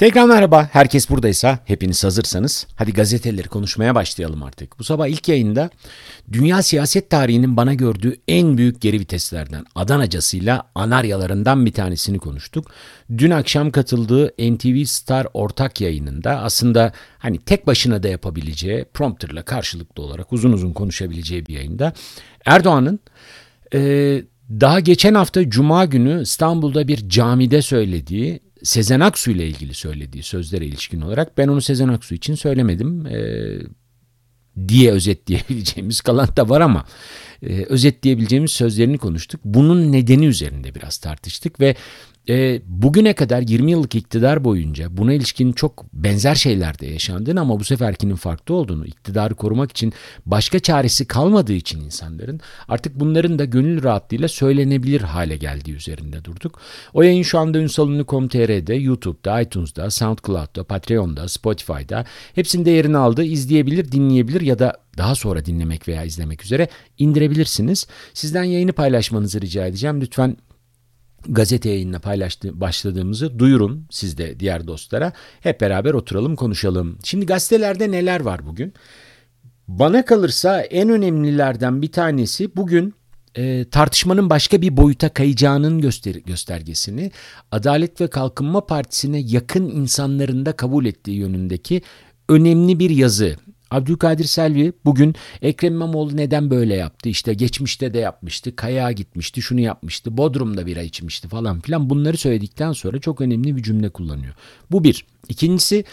Tekrar merhaba. Herkes buradaysa, hepiniz hazırsanız hadi gazeteleri konuşmaya başlayalım artık. Bu sabah ilk yayında dünya siyaset tarihinin bana gördüğü en büyük geri viteslerden, Adanacasıyla anaryalarından bir tanesini konuştuk. Dün akşam katıldığı NTV Star ortak yayınında aslında hani tek başına da yapabileceği, prompterla karşılıklı olarak uzun uzun konuşabileceği bir yayında Erdoğan'ın daha geçen hafta Cuma günü İstanbul'da bir camide söylediği, Sezen Aksu ile ilgili söylediği sözlere ilişkin olarak ben onu Sezen Aksu için söylemedim diye özetleyebileceğimiz, kalan da var ama özetleyebileceğimiz sözlerini konuştuk. Bunun nedeni üzerinde biraz tartıştık ve bugüne kadar 20 yıllık iktidar boyunca buna ilişkin çok benzer şeyler de yaşandığını ama bu seferkinin farklı olduğunu, iktidarı korumak için başka çaresi kalmadığı için insanların artık bunların da gönül rahatlığıyla söylenebilir hale geldiği üzerinde durduk. O yayın şu anda ünsalünlü.com.tr'de, YouTube'da, iTunes'da, SoundCloud'da, Patreon'da, Spotify'da hepsinde yerini aldı. İzleyebilir, dinleyebilir ya da daha sonra dinlemek veya izlemek üzere indirebilirsiniz. Sizden yayını paylaşmanızı rica edeceğim. Lütfen gazete yayınına başladığımızı duyurun siz de diğer dostlara. Hep beraber oturalım konuşalım. Şimdi gazetelerde neler var bugün? Bana kalırsa en önemlilerden bir tanesi bugün tartışmanın başka bir boyuta kayacağının göstergesini Adalet ve Kalkınma Partisi'ne yakın insanların da kabul ettiği yönündeki önemli bir yazı. Abdülkadir Selvi bugün Ekrem İmamoğlu neden böyle yaptı? İşte geçmişte de yapmıştı, Kayağa gitmişti, şunu yapmıştı, Bodrum'da bira içmişti falan filan. Bunları söyledikten sonra çok önemli bir cümle kullanıyor. Bu bir. İkincisi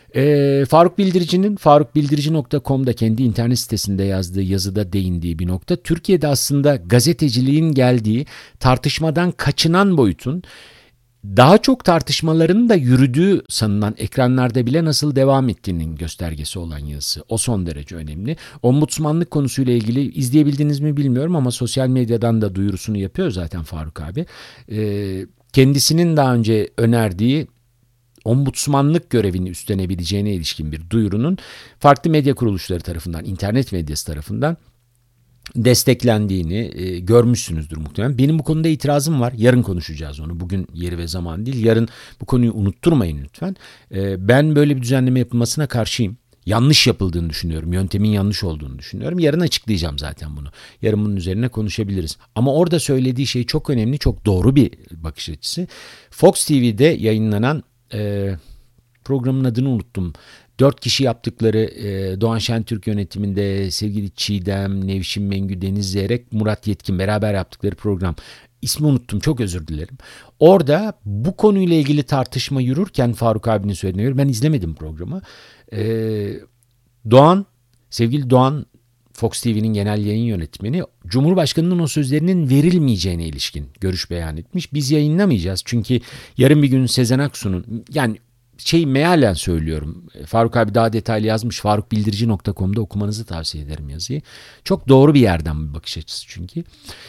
Faruk Bildirici'nin farukbildirici.com'da kendi internet sitesinde yazdığı yazıda değindiği bir nokta. Türkiye'de aslında gazeteciliğin geldiği tartışmadan kaçınan boyutun daha çok tartışmaların da yürüdüğü sanılan ekranlarda bile nasıl devam ettiğinin göstergesi olan yazısı. O son derece önemli. Ombudsmanlık konusuyla ilgili izleyebildiniz mi bilmiyorum ama sosyal medyadan da duyurusunu yapıyor zaten Faruk abi. Kendisinin daha önce önerdiği ombudsmanlık görevini üstlenebileceğine ilişkin bir duyurunun farklı medya kuruluşları tarafından, internet medyası tarafından desteklendiğini görmüşsünüzdür muhtemelen. Benim bu konuda itirazım var. Yarın konuşacağız onu. Bugün yeri ve zaman değil. Yarın bu konuyu unutturmayın lütfen. Ben böyle bir düzenleme yapılmasına karşıyım. Yanlış yapıldığını düşünüyorum. Yöntemin yanlış olduğunu düşünüyorum. Yarın açıklayacağım zaten bunu. Yarın bunun üzerine konuşabiliriz. Ama orada söylediği şey çok önemli, çok doğru bir bakış açısı. Fox TV'de yayınlanan programın adını unuttum. 4 kişi yaptıkları Doğan Şentürk yönetiminde sevgili Çiğdem, Nevşin Mengü, Deniz Zeyrek, Murat Yetkin beraber yaptıkları program. İsmi unuttum, çok özür dilerim. Orada bu konuyla ilgili tartışma yürürken Faruk abinin söylediğine göre ben izlemedim programı. Sevgili Doğan, Fox TV'nin genel yayın yönetmeni, Cumhurbaşkanı'nın o sözlerinin verilmeyeceğine ilişkin görüş beyan etmiş. Biz yayınlamayacağız çünkü yarın bir gün Sezen Aksu'nun, yani mealen söylüyorum. Faruk abi daha detaylı yazmış. farukbildirici.com'da okumanızı tavsiye ederim yazıyı. Çok doğru bir yerden bir bakış açısı çünkü.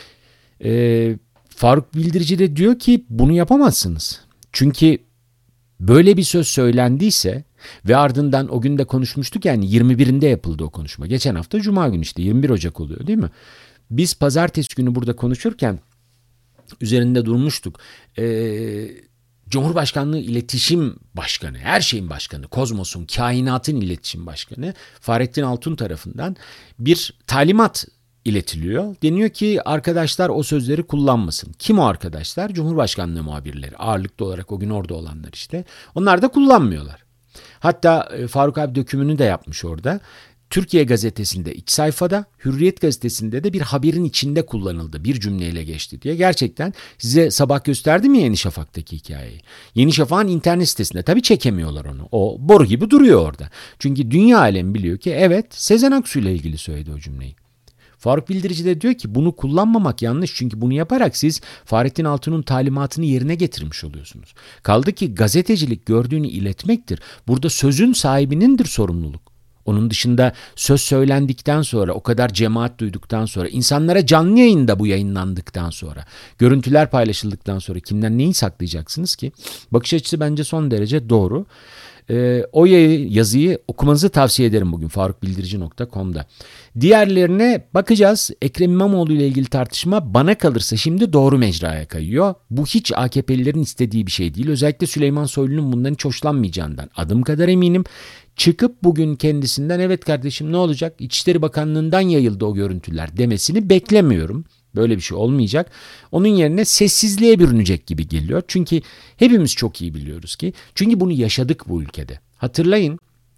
Faruk Bildirici de diyor ki bunu yapamazsınız. Çünkü böyle bir söz söylendiyse ve ardından o gün de konuşmuştuk, yani 21'inde yapıldı o konuşma. Geçen hafta Cuma günü, işte 21 Ocak oluyor değil mi? Biz pazartesi günü burada konuşurken üzerinde durmuştuk. Cumhurbaşkanlığı İletişim Başkanı, her şeyin başkanı, kozmosun, kainatın iletişim başkanı Fahrettin Altun tarafından bir talimat iletiliyor. Deniyor ki arkadaşlar o sözleri kullanmasın. Kim o arkadaşlar? Cumhurbaşkanlığı muhabirleri. Ağırlıklı olarak o gün orada olanlar işte. Onlar da kullanmıyorlar. Hatta Faruk abi dökümünü de yapmış orada. Türkiye Gazetesi'nde iç sayfada, Hürriyet Gazetesi'nde de bir haberin içinde kullanıldı. Bir cümleyle geçti diye. Gerçekten size sabah gösterdim ya Yeni Şafak'taki hikayeyi. Yeni Şafak'ın internet sitesinde tabii çekemiyorlar onu. O boru gibi duruyor orada. Çünkü dünya alemi biliyor ki evet, Sezen Aksu ile ilgili söyledi o cümleyi. Faruk Bildirici de diyor ki bunu kullanmamak yanlış, çünkü bunu yaparak siz Fahrettin Altun'un talimatını yerine getirmiş oluyorsunuz. Kaldı ki gazetecilik gördüğünü iletmektir. Burada sözün sahibinindir sorumluluk. Onun dışında söz söylendikten sonra, o kadar cemaat duyduktan sonra, insanlara canlı yayında bu yayınlandıktan sonra, görüntüler paylaşıldıktan sonra kimden neyi saklayacaksınız ki? Bakış açısı bence son derece doğru. O yazıyı okumanızı tavsiye ederim bugün farukbildirici.com'da. Diğerlerine bakacağız. Ekrem İmamoğlu ile ilgili tartışma bana kalırsa şimdi doğru mecraya kayıyor. Bu hiç AKP'lilerin istediği bir şey değil. Özellikle Süleyman Soylu'nun bundan hiç hoşlanmayacağından adım kadar eminim. Çıkıp bugün kendisinden evet kardeşim ne olacak? İçişleri Bakanlığı'ndan yayıldı o görüntüler demesini beklemiyorum. Böyle bir şey olmayacak. Onun yerine sessizliğe bürünecek gibi geliyor. Çünkü hepimiz çok iyi biliyoruz ki. Çünkü bunu yaşadık bu ülkede. Hatırlayın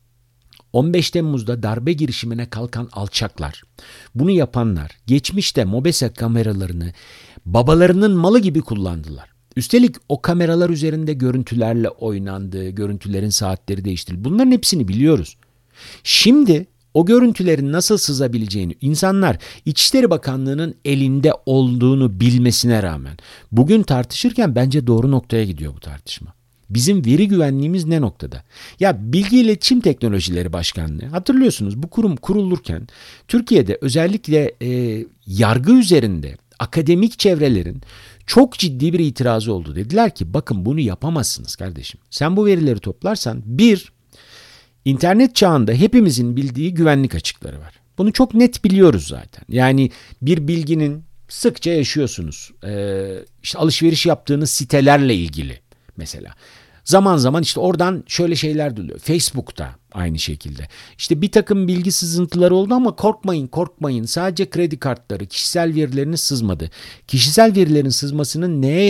15 Temmuz'da darbe girişimine kalkan alçaklar, bunu yapanlar geçmişte MOBESE kameralarını babalarının malı gibi kullandılar. Üstelik o kameralar üzerinde görüntülerle oynandı, görüntülerin saatleri değiştirildi. Bunların hepsini biliyoruz. Şimdi o görüntülerin nasıl sızabileceğini insanlar İçişleri Bakanlığı'nın elinde olduğunu bilmesine rağmen bugün tartışırken bence doğru noktaya gidiyor bu tartışma. Bizim veri güvenliğimiz ne noktada? Ya Bilgi İletişim Teknolojileri Başkanlığı hatırlıyorsunuz bu kurum kurulurken Türkiye'de özellikle yargı üzerinde akademik çevrelerin çok ciddi bir itirazı oldu. Dediler ki bakın bunu yapamazsınız kardeşim. Sen bu verileri toplarsan İnternet çağında hepimizin bildiği güvenlik açıkları var. Bunu çok net biliyoruz zaten. Yani bir bilginin sıkça yaşıyorsunuz. İşte alışveriş yaptığınız sitelerle ilgili mesela. Zaman zaman işte oradan şöyle şeyler duyuluyor. Facebook'ta aynı şekilde. İşte bir takım bilgi sızıntıları oldu ama korkmayın. Sadece kredi kartları, kişisel verileriniz sızmadı. Kişisel verilerin sızmasının neye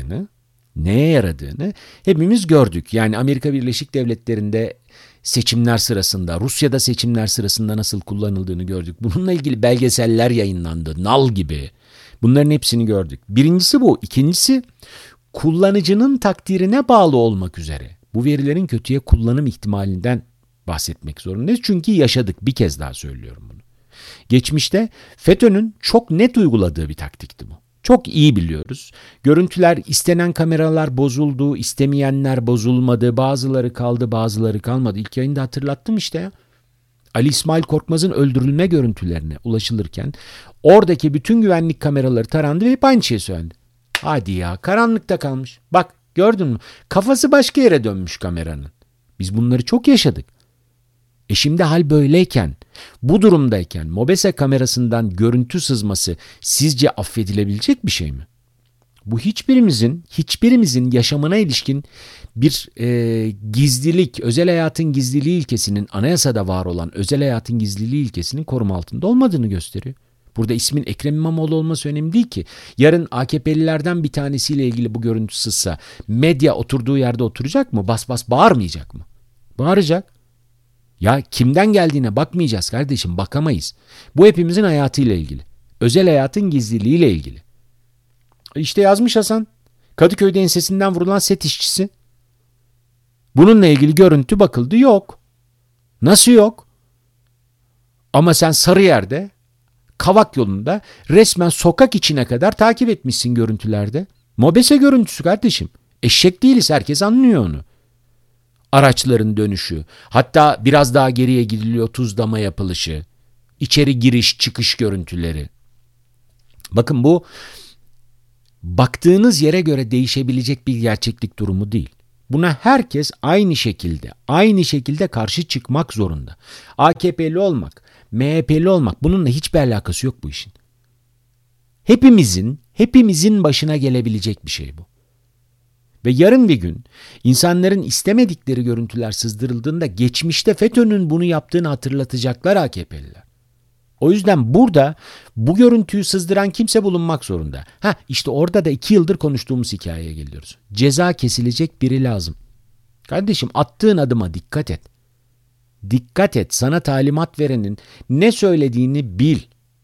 yaradığını hepimiz gördük. Yani Amerika Birleşik Devletleri'nde seçimler sırasında, Rusya'da seçimler sırasında nasıl kullanıldığını gördük. Bununla ilgili belgeseller yayınlandı, nal gibi. Bunların hepsini gördük. Birincisi bu. İkincisi kullanıcının takdirine bağlı olmak üzere bu verilerin kötüye kullanım ihtimalinden bahsetmek zorundayız. Çünkü yaşadık. Bir kez daha söylüyorum bunu. Geçmişte FETÖ'nün çok net uyguladığı bir taktikti bu. Çok iyi biliyoruz. Görüntüler, istenen kameralar bozuldu, istemeyenler bozulmadı, bazıları kaldı, bazıları kalmadı. İlk yayında hatırlattım işte ya. Ali İsmail Korkmaz'ın öldürülme görüntülerine ulaşılırken oradaki bütün güvenlik kameraları tarandı ve hep aynı şey söylendi. Hadi ya, karanlıkta kalmış. Bak gördün mü? Kafası başka yere dönmüş kameranın. Biz bunları çok yaşadık. Şimdi hal böyleyken, bu durumdayken MOBESE kamerasından görüntü sızması sizce affedilebilecek bir şey mi? Bu hiçbirimizin yaşamına ilişkin bir gizlilik, özel hayatın gizliliği ilkesinin, anayasada var olan özel hayatın gizliliği ilkesinin koruma altında olmadığını gösteriyor. Burada ismin Ekrem İmamoğlu olması önemli değil ki. Yarın AKP'lilerden bir tanesiyle ilgili bu görüntü sızsa medya oturduğu yerde oturacak mı? Bas bas bağırmayacak mı? Bağıracak. Ya kimden geldiğine bakmayacağız kardeşim, bakamayız. Bu hepimizin hayatıyla ilgili. Özel hayatın gizliliğiyle ilgili. İşte yazmış Hasan. Kadıköy'de ensesinden vurulan set işçisi. Bununla ilgili görüntü bakıldı, yok. Nasıl yok? Ama sen Sarıyer'de, Kavak yolunda resmen sokak içine kadar takip etmişsin görüntülerde. MOBESE görüntüsü kardeşim. Eşek değiliz, herkes anlıyor onu. Araçların dönüşü, hatta biraz daha geriye gidiliyor tuzlama yapılışı, içeri giriş çıkış görüntüleri. Bakın bu baktığınız yere göre değişebilecek bir gerçeklik durumu değil. Buna herkes aynı şekilde karşı çıkmak zorunda. AKP'li olmak, MHP'li olmak bununla hiçbir alakası yok bu işin. Hepimizin başına gelebilecek bir şey bu. Ve yarın bir gün insanların istemedikleri görüntüler sızdırıldığında geçmişte FETÖ'nün bunu yaptığını hatırlatacaklar AKP'liler. O yüzden burada bu görüntüyü sızdıran kimse bulunmak zorunda. İşte orada da 2 yıldır konuştuğumuz hikayeye geliyoruz. Ceza kesilecek biri lazım. Kardeşim attığın adıma dikkat et. Dikkat et, sana talimat verenin ne söylediğini bil.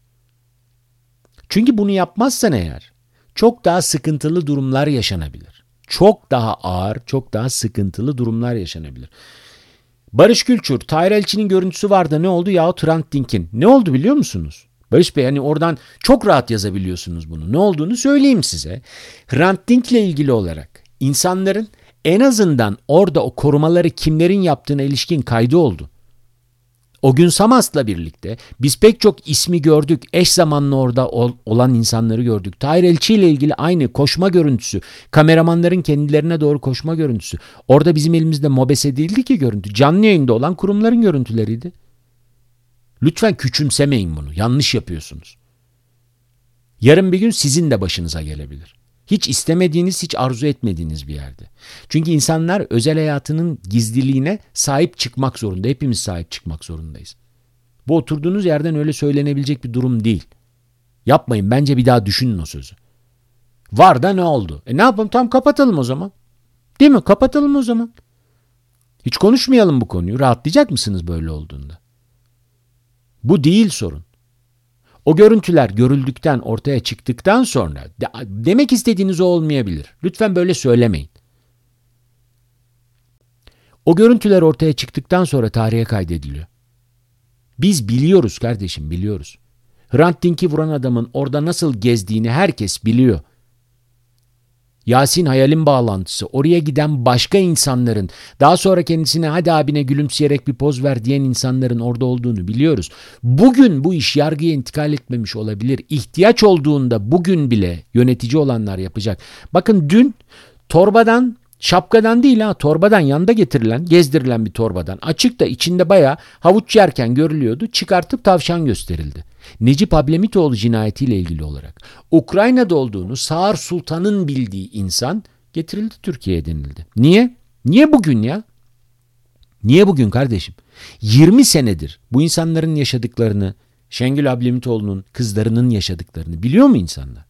Çünkü bunu yapmazsan eğer çok daha sıkıntılı durumlar yaşanabilir. Çok daha ağır, çok daha sıkıntılı durumlar yaşanabilir. Barış Gülçur, Tahir Elçi'nin görüntüsü vardı, ne oldu? Yahut Hrant Dink'in. Ne oldu biliyor musunuz? Barış Bey, hani oradan çok rahat yazabiliyorsunuz bunu. Ne olduğunu söyleyeyim size. Hrant Dink'le ilgili olarak insanların en azından orada o korumaları kimlerin yaptığına ilişkin kaydı oldu. O gün Samas'la birlikte biz pek çok ismi gördük. Eş zamanlı orada olan insanları gördük. Tahir Elçi ile ilgili aynı koşma görüntüsü. Kameramanların kendilerine doğru koşma görüntüsü. Orada bizim elimizde mobese değildi ki görüntü. Canlı yayında olan kurumların görüntüleriydi. Lütfen küçümsemeyin bunu. Yanlış yapıyorsunuz. Yarın bir gün sizin de başınıza gelebilir. Hiç istemediğiniz, hiç arzu etmediğiniz bir yerde. Çünkü insanlar özel hayatının gizliliğine sahip çıkmak zorunda. Hepimiz sahip çıkmak zorundayız. Bu oturduğunuz yerden öyle söylenebilecek bir durum değil. Yapmayın. Bence bir daha düşünün o sözü. Var da ne oldu? Ne yapalım? Tamam, kapatalım o zaman. Değil mi? Kapatalım o zaman. Hiç konuşmayalım bu konuyu. Rahatlayacak mısınız böyle olduğunda? Bu değil sorun. O görüntüler görüldükten, ortaya çıktıktan sonra demek istediğiniz o olmayabilir. Lütfen böyle söylemeyin. O görüntüler ortaya çıktıktan sonra tarihe kaydediliyor. Biz biliyoruz kardeşim, biliyoruz. Hrant Dink'i vuran adamın orada nasıl gezdiğini herkes biliyor. Yasin Hayal'in bağlantısı, oraya giden başka insanların, daha sonra kendisine hadi abine gülümseyerek bir poz ver diyen insanların orada olduğunu biliyoruz. Bugün bu iş yargıya intikal etmemiş olabilir. İhtiyaç olduğunda bugün bile yönetici olanlar yapacak. Bakın dün torbadan, şapkadan değil torbadan, yanında getirilen, gezdirilen bir torbadan, açıkta içinde bayağı havuç yerken görülüyordu, çıkartıp tavşan gösterildi. Necip Ablemitoğlu cinayetiyle ilgili olarak Ukrayna'da olduğunu Sağır Sultan'ın bildiği insan getirildi, Türkiye'ye denildi. Niye? Niye bugün ya? Niye bugün kardeşim? 20 senedir bu insanların yaşadıklarını, Şengül Ablemitoğlu'nun kızlarının yaşadıklarını biliyor mu insanlar?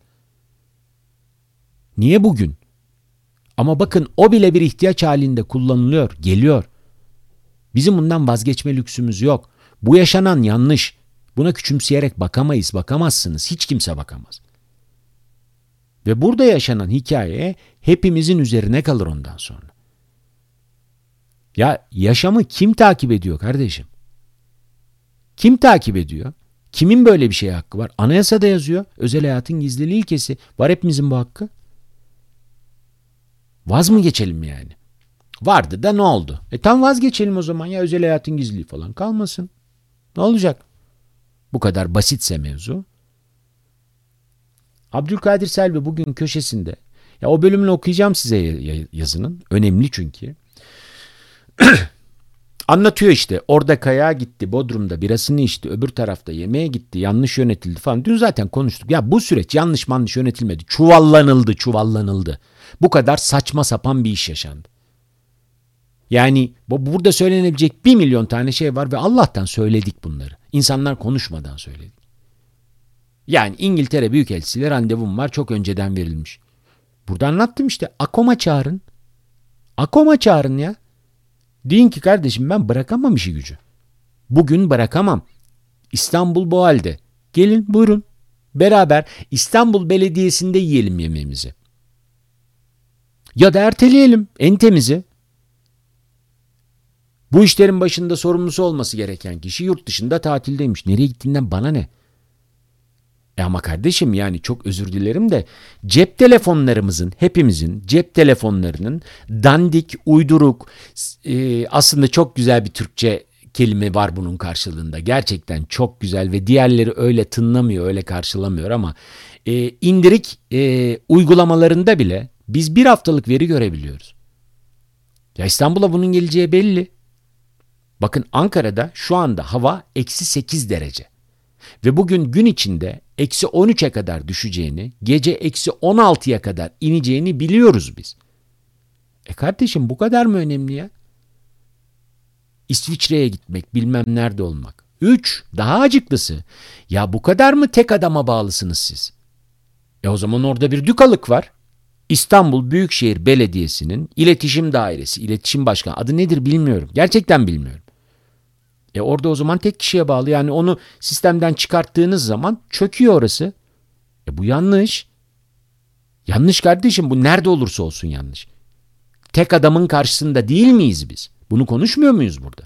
Niye bugün? Ama bakın o bile bir ihtiyaç halinde kullanılıyor, geliyor. Bizim bundan vazgeçme lüksümüz yok. Bu yaşanan yanlış. Buna küçümseyerek bakamayız, bakamazsınız. Hiç kimse bakamaz. Ve burada yaşanan hikaye hepimizin üzerine kalır ondan sonra. Ya yaşamı kim takip ediyor kardeşim? Kim takip ediyor? Kimin böyle bir şeye hakkı var? Anayasada yazıyor. Özel hayatın gizliliği ilkesi. Var hepimizin bu hakkı. Vaz mı geçelim yani? Vardı da ne oldu? Tam vazgeçelim o zaman ya, özel hayatın gizliliği falan kalmasın. Ne olacak? Bu kadar basitse mevzu. Abdülkadir Selvi bugün köşesinde, ya o bölümünü okuyacağım size yazının. Önemli çünkü. Anlatıyor işte, orada kayağa gitti, Bodrum'da birasını içti, öbür tarafta yemeğe gitti, yanlış yönetildi falan. Dün zaten konuştuk. Ya bu süreç yanlış yönetilmedi. Çuvallanıldı. Bu kadar saçma sapan bir iş yaşandı. Yani burada söylenebilecek 1 milyon tane şey var ve Allah'tan söyledik bunları. İnsanlar konuşmadan söyledik. Yani İngiltere Büyükelçisiyle randevum var, çok önceden verilmiş. Burada anlattım işte. AKOM'a çağırın. AKOM'a çağırın ya. Deyin ki kardeşim ben bırakamam işi gücü. Bugün bırakamam. İstanbul bu halde. Gelin buyurun. Beraber İstanbul Belediyesi'nde yiyelim yemeğimizi. Ya da erteleyelim en temizi. Bu işlerin başında sorumlusu olması gereken kişi yurt dışında tatildeymiş. Nereye gittiğinden bana ne? Ama kardeşim yani çok özür dilerim de cep telefonlarımızın, hepimizin cep telefonlarının dandik, uyduruk, aslında çok güzel bir Türkçe kelime var bunun karşılığında. Gerçekten çok güzel ve diğerleri öyle tınlamıyor, öyle karşılamıyor ama indirik uygulamalarında bile biz bir haftalık veri görebiliyoruz. Ya İstanbul'a bunun geleceği belli. Bakın Ankara'da şu anda hava -8 derece. Ve bugün gün içinde -13'e kadar düşeceğini, gece -16'ya kadar ineceğini biliyoruz biz. Kardeşim bu kadar mı önemli ya? İsviçre'ye gitmek, bilmem nerede olmak. 3, daha acıklısı. Ya bu kadar mı tek adama bağlısınız siz? O zaman orada bir dükalık var. İstanbul Büyükşehir Belediyesi'nin iletişim dairesi, iletişim başkanı, adı nedir bilmiyorum. Gerçekten bilmiyorum. Orada o zaman tek kişiye bağlı. Yani onu sistemden çıkarttığınız zaman çöküyor orası. Bu yanlış. Yanlış kardeşim, bu nerede olursa olsun yanlış. Tek adamın karşısında değil miyiz biz? Bunu konuşmuyor muyuz burada?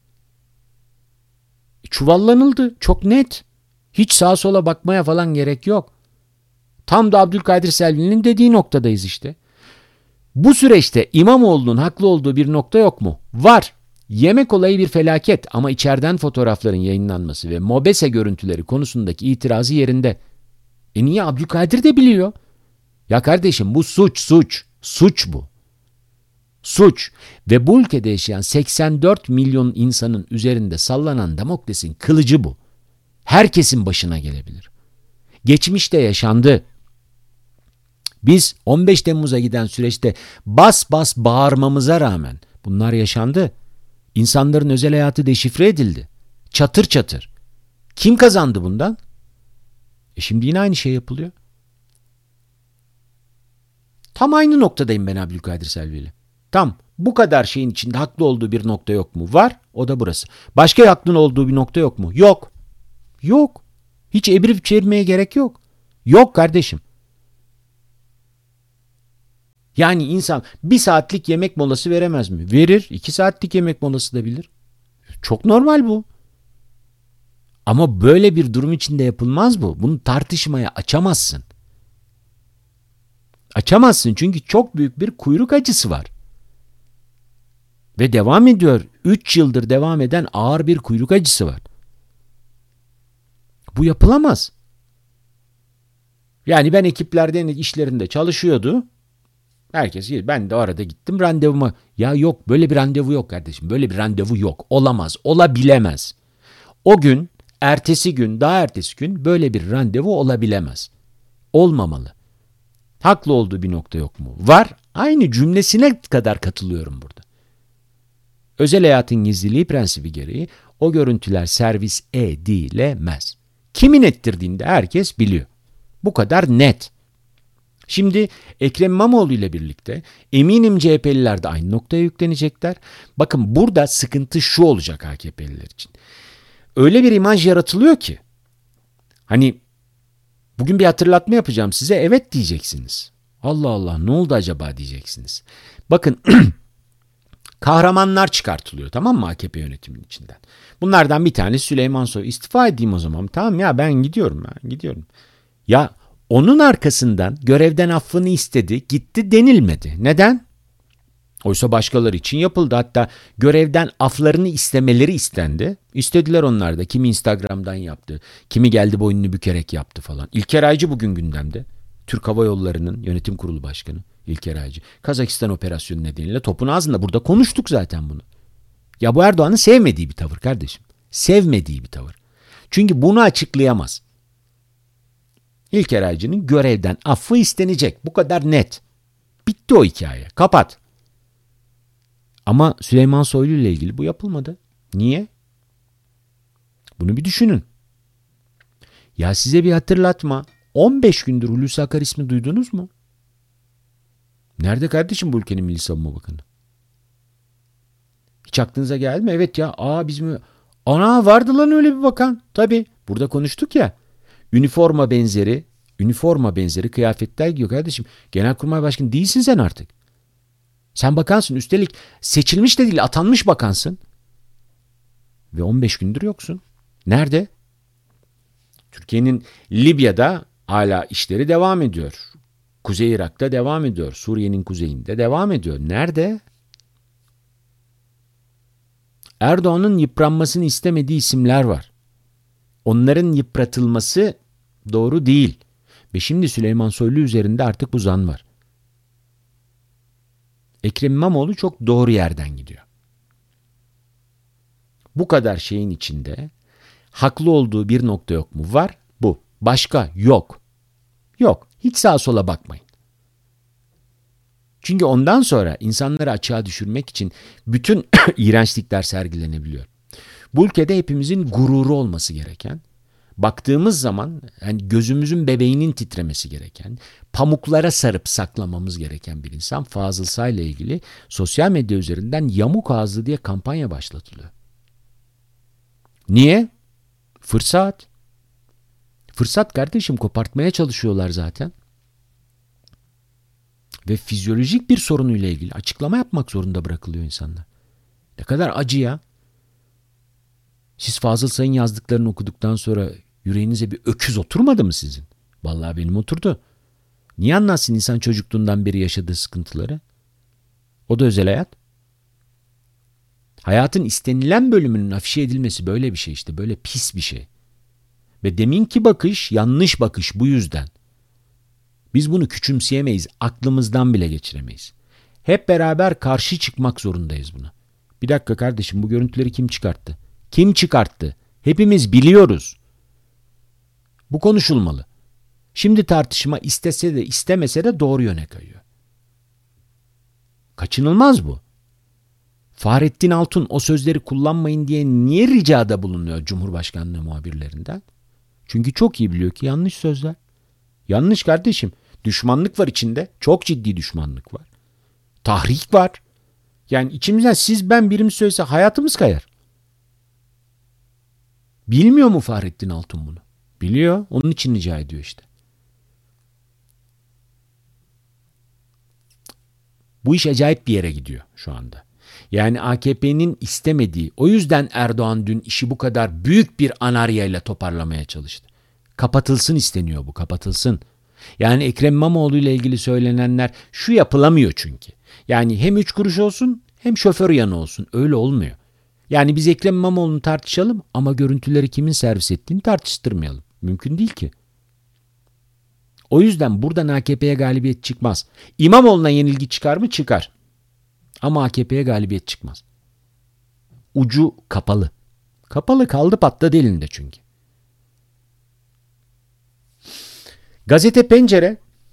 Çuvallanıldı. Çok net. Hiç sağa sola bakmaya falan gerek yok. Tam da Abdülkadir Selvi'nin dediği noktadayız işte. Bu süreçte İmamoğlu'nun haklı olduğu bir nokta yok mu? Var. Yemek olayı bir felaket ama içeriden fotoğrafların yayınlanması ve MOBESE görüntüleri konusundaki itirazı yerinde. Niye? Abdülkadir de biliyor. Ya kardeşim bu suç. Suç bu. Suç. Ve bu ülkede yaşayan 84 milyon insanın üzerinde sallanan Damokles'in kılıcı bu. Herkesin başına gelebilir. Geçmişte yaşandı. Biz 15 Temmuz'a giden süreçte bas bas bağırmamıza rağmen bunlar yaşandı. İnsanların özel hayatı deşifre edildi. Çatır çatır. Kim kazandı bundan? Şimdi yine aynı şey yapılıyor. Tam aynı noktadayım ben Abdülkadir Selvi ile. Tam bu kadar şeyin içinde haklı olduğu bir nokta yok mu? Var. O da burası. Başka haklının olduğu bir nokta yok mu? Yok. Yok. Hiç evirip çevirmeye gerek yok. Yok kardeşim. Yani insan 1 saatlik yemek molası veremez mi? Verir. 2 saatlik yemek molası da bilir. Çok normal bu. Ama böyle bir durum içinde yapılmaz bu. Bunu tartışmaya açamazsın. Açamazsın çünkü çok büyük bir kuyruk acısı var. Ve devam ediyor. 3 yıldır devam eden ağır bir kuyruk acısı var. Bu yapılamaz. Yani ben ekiplerden işlerinde çalışıyordu. Herkes ben de o arada gittim randevuma. Ya yok böyle bir randevu yok kardeşim. Böyle bir randevu yok. Olamaz. Olabilemez. O gün, ertesi gün, daha ertesi gün böyle bir randevu olabilemez. Olmamalı. Haklı olduğu bir nokta yok mu? Var. Aynı cümlesine kadar katılıyorum burada. Özel hayatın gizliliği prensibi gereği o görüntüler servis edilemez. Kimin ettirdiğini de herkes biliyor. Bu kadar net. Şimdi Ekrem İmamoğlu ile birlikte eminim CHP'liler de aynı noktaya yüklenecekler. Bakın burada sıkıntı şu olacak AKP'liler için. Öyle bir imaj yaratılıyor ki hani bugün bir hatırlatma yapacağım size, evet diyeceksiniz. Allah Allah ne oldu acaba diyeceksiniz. Bakın kahramanlar çıkartılıyor, tamam mı, AKP yönetiminin içinden. Bunlardan bir tanesi Süleyman Soylu. İstifa edeyim o zaman. Tamam ya ben gidiyorum. Ya onun arkasından görevden affını istedi, gitti denilmedi. Neden? Oysa başkaları için yapıldı. Hatta görevden aflarını istemeleri istendi. İstediler onlar da. Kimi Instagram'dan yaptı, kimi geldi boynunu bükerek yaptı falan. İlker Aycı bugün gündemde. Türk Hava Yolları'nın yönetim kurulu başkanı İlker Aycı. Kazakistan operasyonu nedeniyle topun ağzında. Burada konuştuk zaten bunu. Ya bu Erdoğan'ın sevmediği bir tavır kardeşim. Sevmediği bir tavır. Çünkü bunu açıklayamaz. İlker Aycı'nın görevden affı istenecek. Bu kadar net. Bitti o hikaye. Kapat. Ama Süleyman Soylu ile ilgili bu yapılmadı. Niye? Bunu bir düşünün. Ya size bir hatırlatma. 15 gündür Hulusi Akar ismi duydunuz mu? Nerede kardeşim bu ülkenin Milli Savunma Bakanı? Hiç aklınıza geldi mi? Evet ya. Bizim... Ana vardı lan öyle bir bakan. Tabii. Burada konuştuk ya. Üniforma benzeri kıyafetler giyiyor kardeşim. Genelkurmay Başkanı değilsin sen artık. Sen bakansın. Üstelik seçilmiş de değil, atanmış bakansın. Ve 15 gündür yoksun. Nerede? Türkiye'nin Libya'da hala işleri devam ediyor. Kuzey Irak'ta devam ediyor. Suriye'nin kuzeyinde devam ediyor. Nerede? Erdoğan'ın yıpranmasını istemediği isimler var. Onların yıpratılması doğru değil. Ve şimdi Süleyman Soylu üzerinde artık bu zan var. Ekrem İmamoğlu çok doğru yerden gidiyor. Bu kadar şeyin içinde haklı olduğu bir nokta yok mu? Var. Bu. Başka yok. Yok. Hiç sağa sola bakmayın. Çünkü ondan sonra insanları açığa düşürmek için bütün iğrençlikler sergilenebiliyor. Bu ülkede hepimizin gururu olması gereken, baktığımız zaman yani gözümüzün bebeğinin titremesi gereken, pamuklara sarıp saklamamız gereken bir insan Fazıl Say ile ilgili sosyal medya üzerinden yamuk ağızlı diye kampanya başlatılıyor. Niye? Fırsat. Fırsat kardeşim, kopartmaya çalışıyorlar zaten. Ve fizyolojik bir sorunuyla ilgili açıklama yapmak zorunda bırakılıyor insanlar. Ne kadar acı ya. Siz Fazıl Say'ın yazdıklarını okuduktan sonra yüreğinize bir öküz oturmadı mı sizin? Vallahi benim oturdu. Niye anlatsın insan çocukluğundan beri yaşadığı sıkıntıları? O da özel hayat. Hayatın istenilen bölümünün afişe edilmesi böyle bir şey işte. Böyle pis bir şey. Ve deminki bakış yanlış bakış bu yüzden. Biz bunu küçümseyemeyiz. Aklımızdan bile geçiremeyiz. Hep beraber karşı çıkmak zorundayız buna. Bir dakika kardeşim, bu görüntüleri kim çıkarttı? Kim çıkarttı? Hepimiz biliyoruz. Bu konuşulmalı. Şimdi tartışma istese de istemese de doğru yöne kayıyor. Kaçınılmaz bu. Fahrettin Altun o sözleri kullanmayın diye niye ricada bulunuyor Cumhurbaşkanlığı muhabirlerinden? Çünkü çok iyi biliyor ki yanlış sözler. Yanlış kardeşim. Düşmanlık var içinde. Çok ciddi düşmanlık var. Tahrik var. Yani içimizden siz ben birimiz söylese hayatımız kayar. Bilmiyor mu Fahrettin Altun bunu? Biliyor. Onun için rica ediyor işte. Bu iş acayip bir yere gidiyor şu anda. Yani AKP'nin istemediği, o yüzden Erdoğan dün işi bu kadar büyük bir anaryayla toparlamaya çalıştı. Kapatılsın isteniyor bu, kapatılsın. Yani Ekrem İmamoğlu ile ilgili söylenenler şu yapılamıyor çünkü. Yani hem 3 kuruş olsun hem şoför yanı olsun. Öyle olmuyor. Yani biz Ekrem İmamoğlu'nu tartışalım ama görüntüleri kimin servis ettiğini tartıştırmayalım. Mümkün değil ki. O yüzden buradan AKP'ye galibiyet çıkmaz. İmamoğlu'na yenilgi çıkar mı? Çıkar. Ama AKP'ye galibiyet çıkmaz. Ucu kapalı. Kapalı kaldı, patladı elinde çünkü. Gazete Pencere.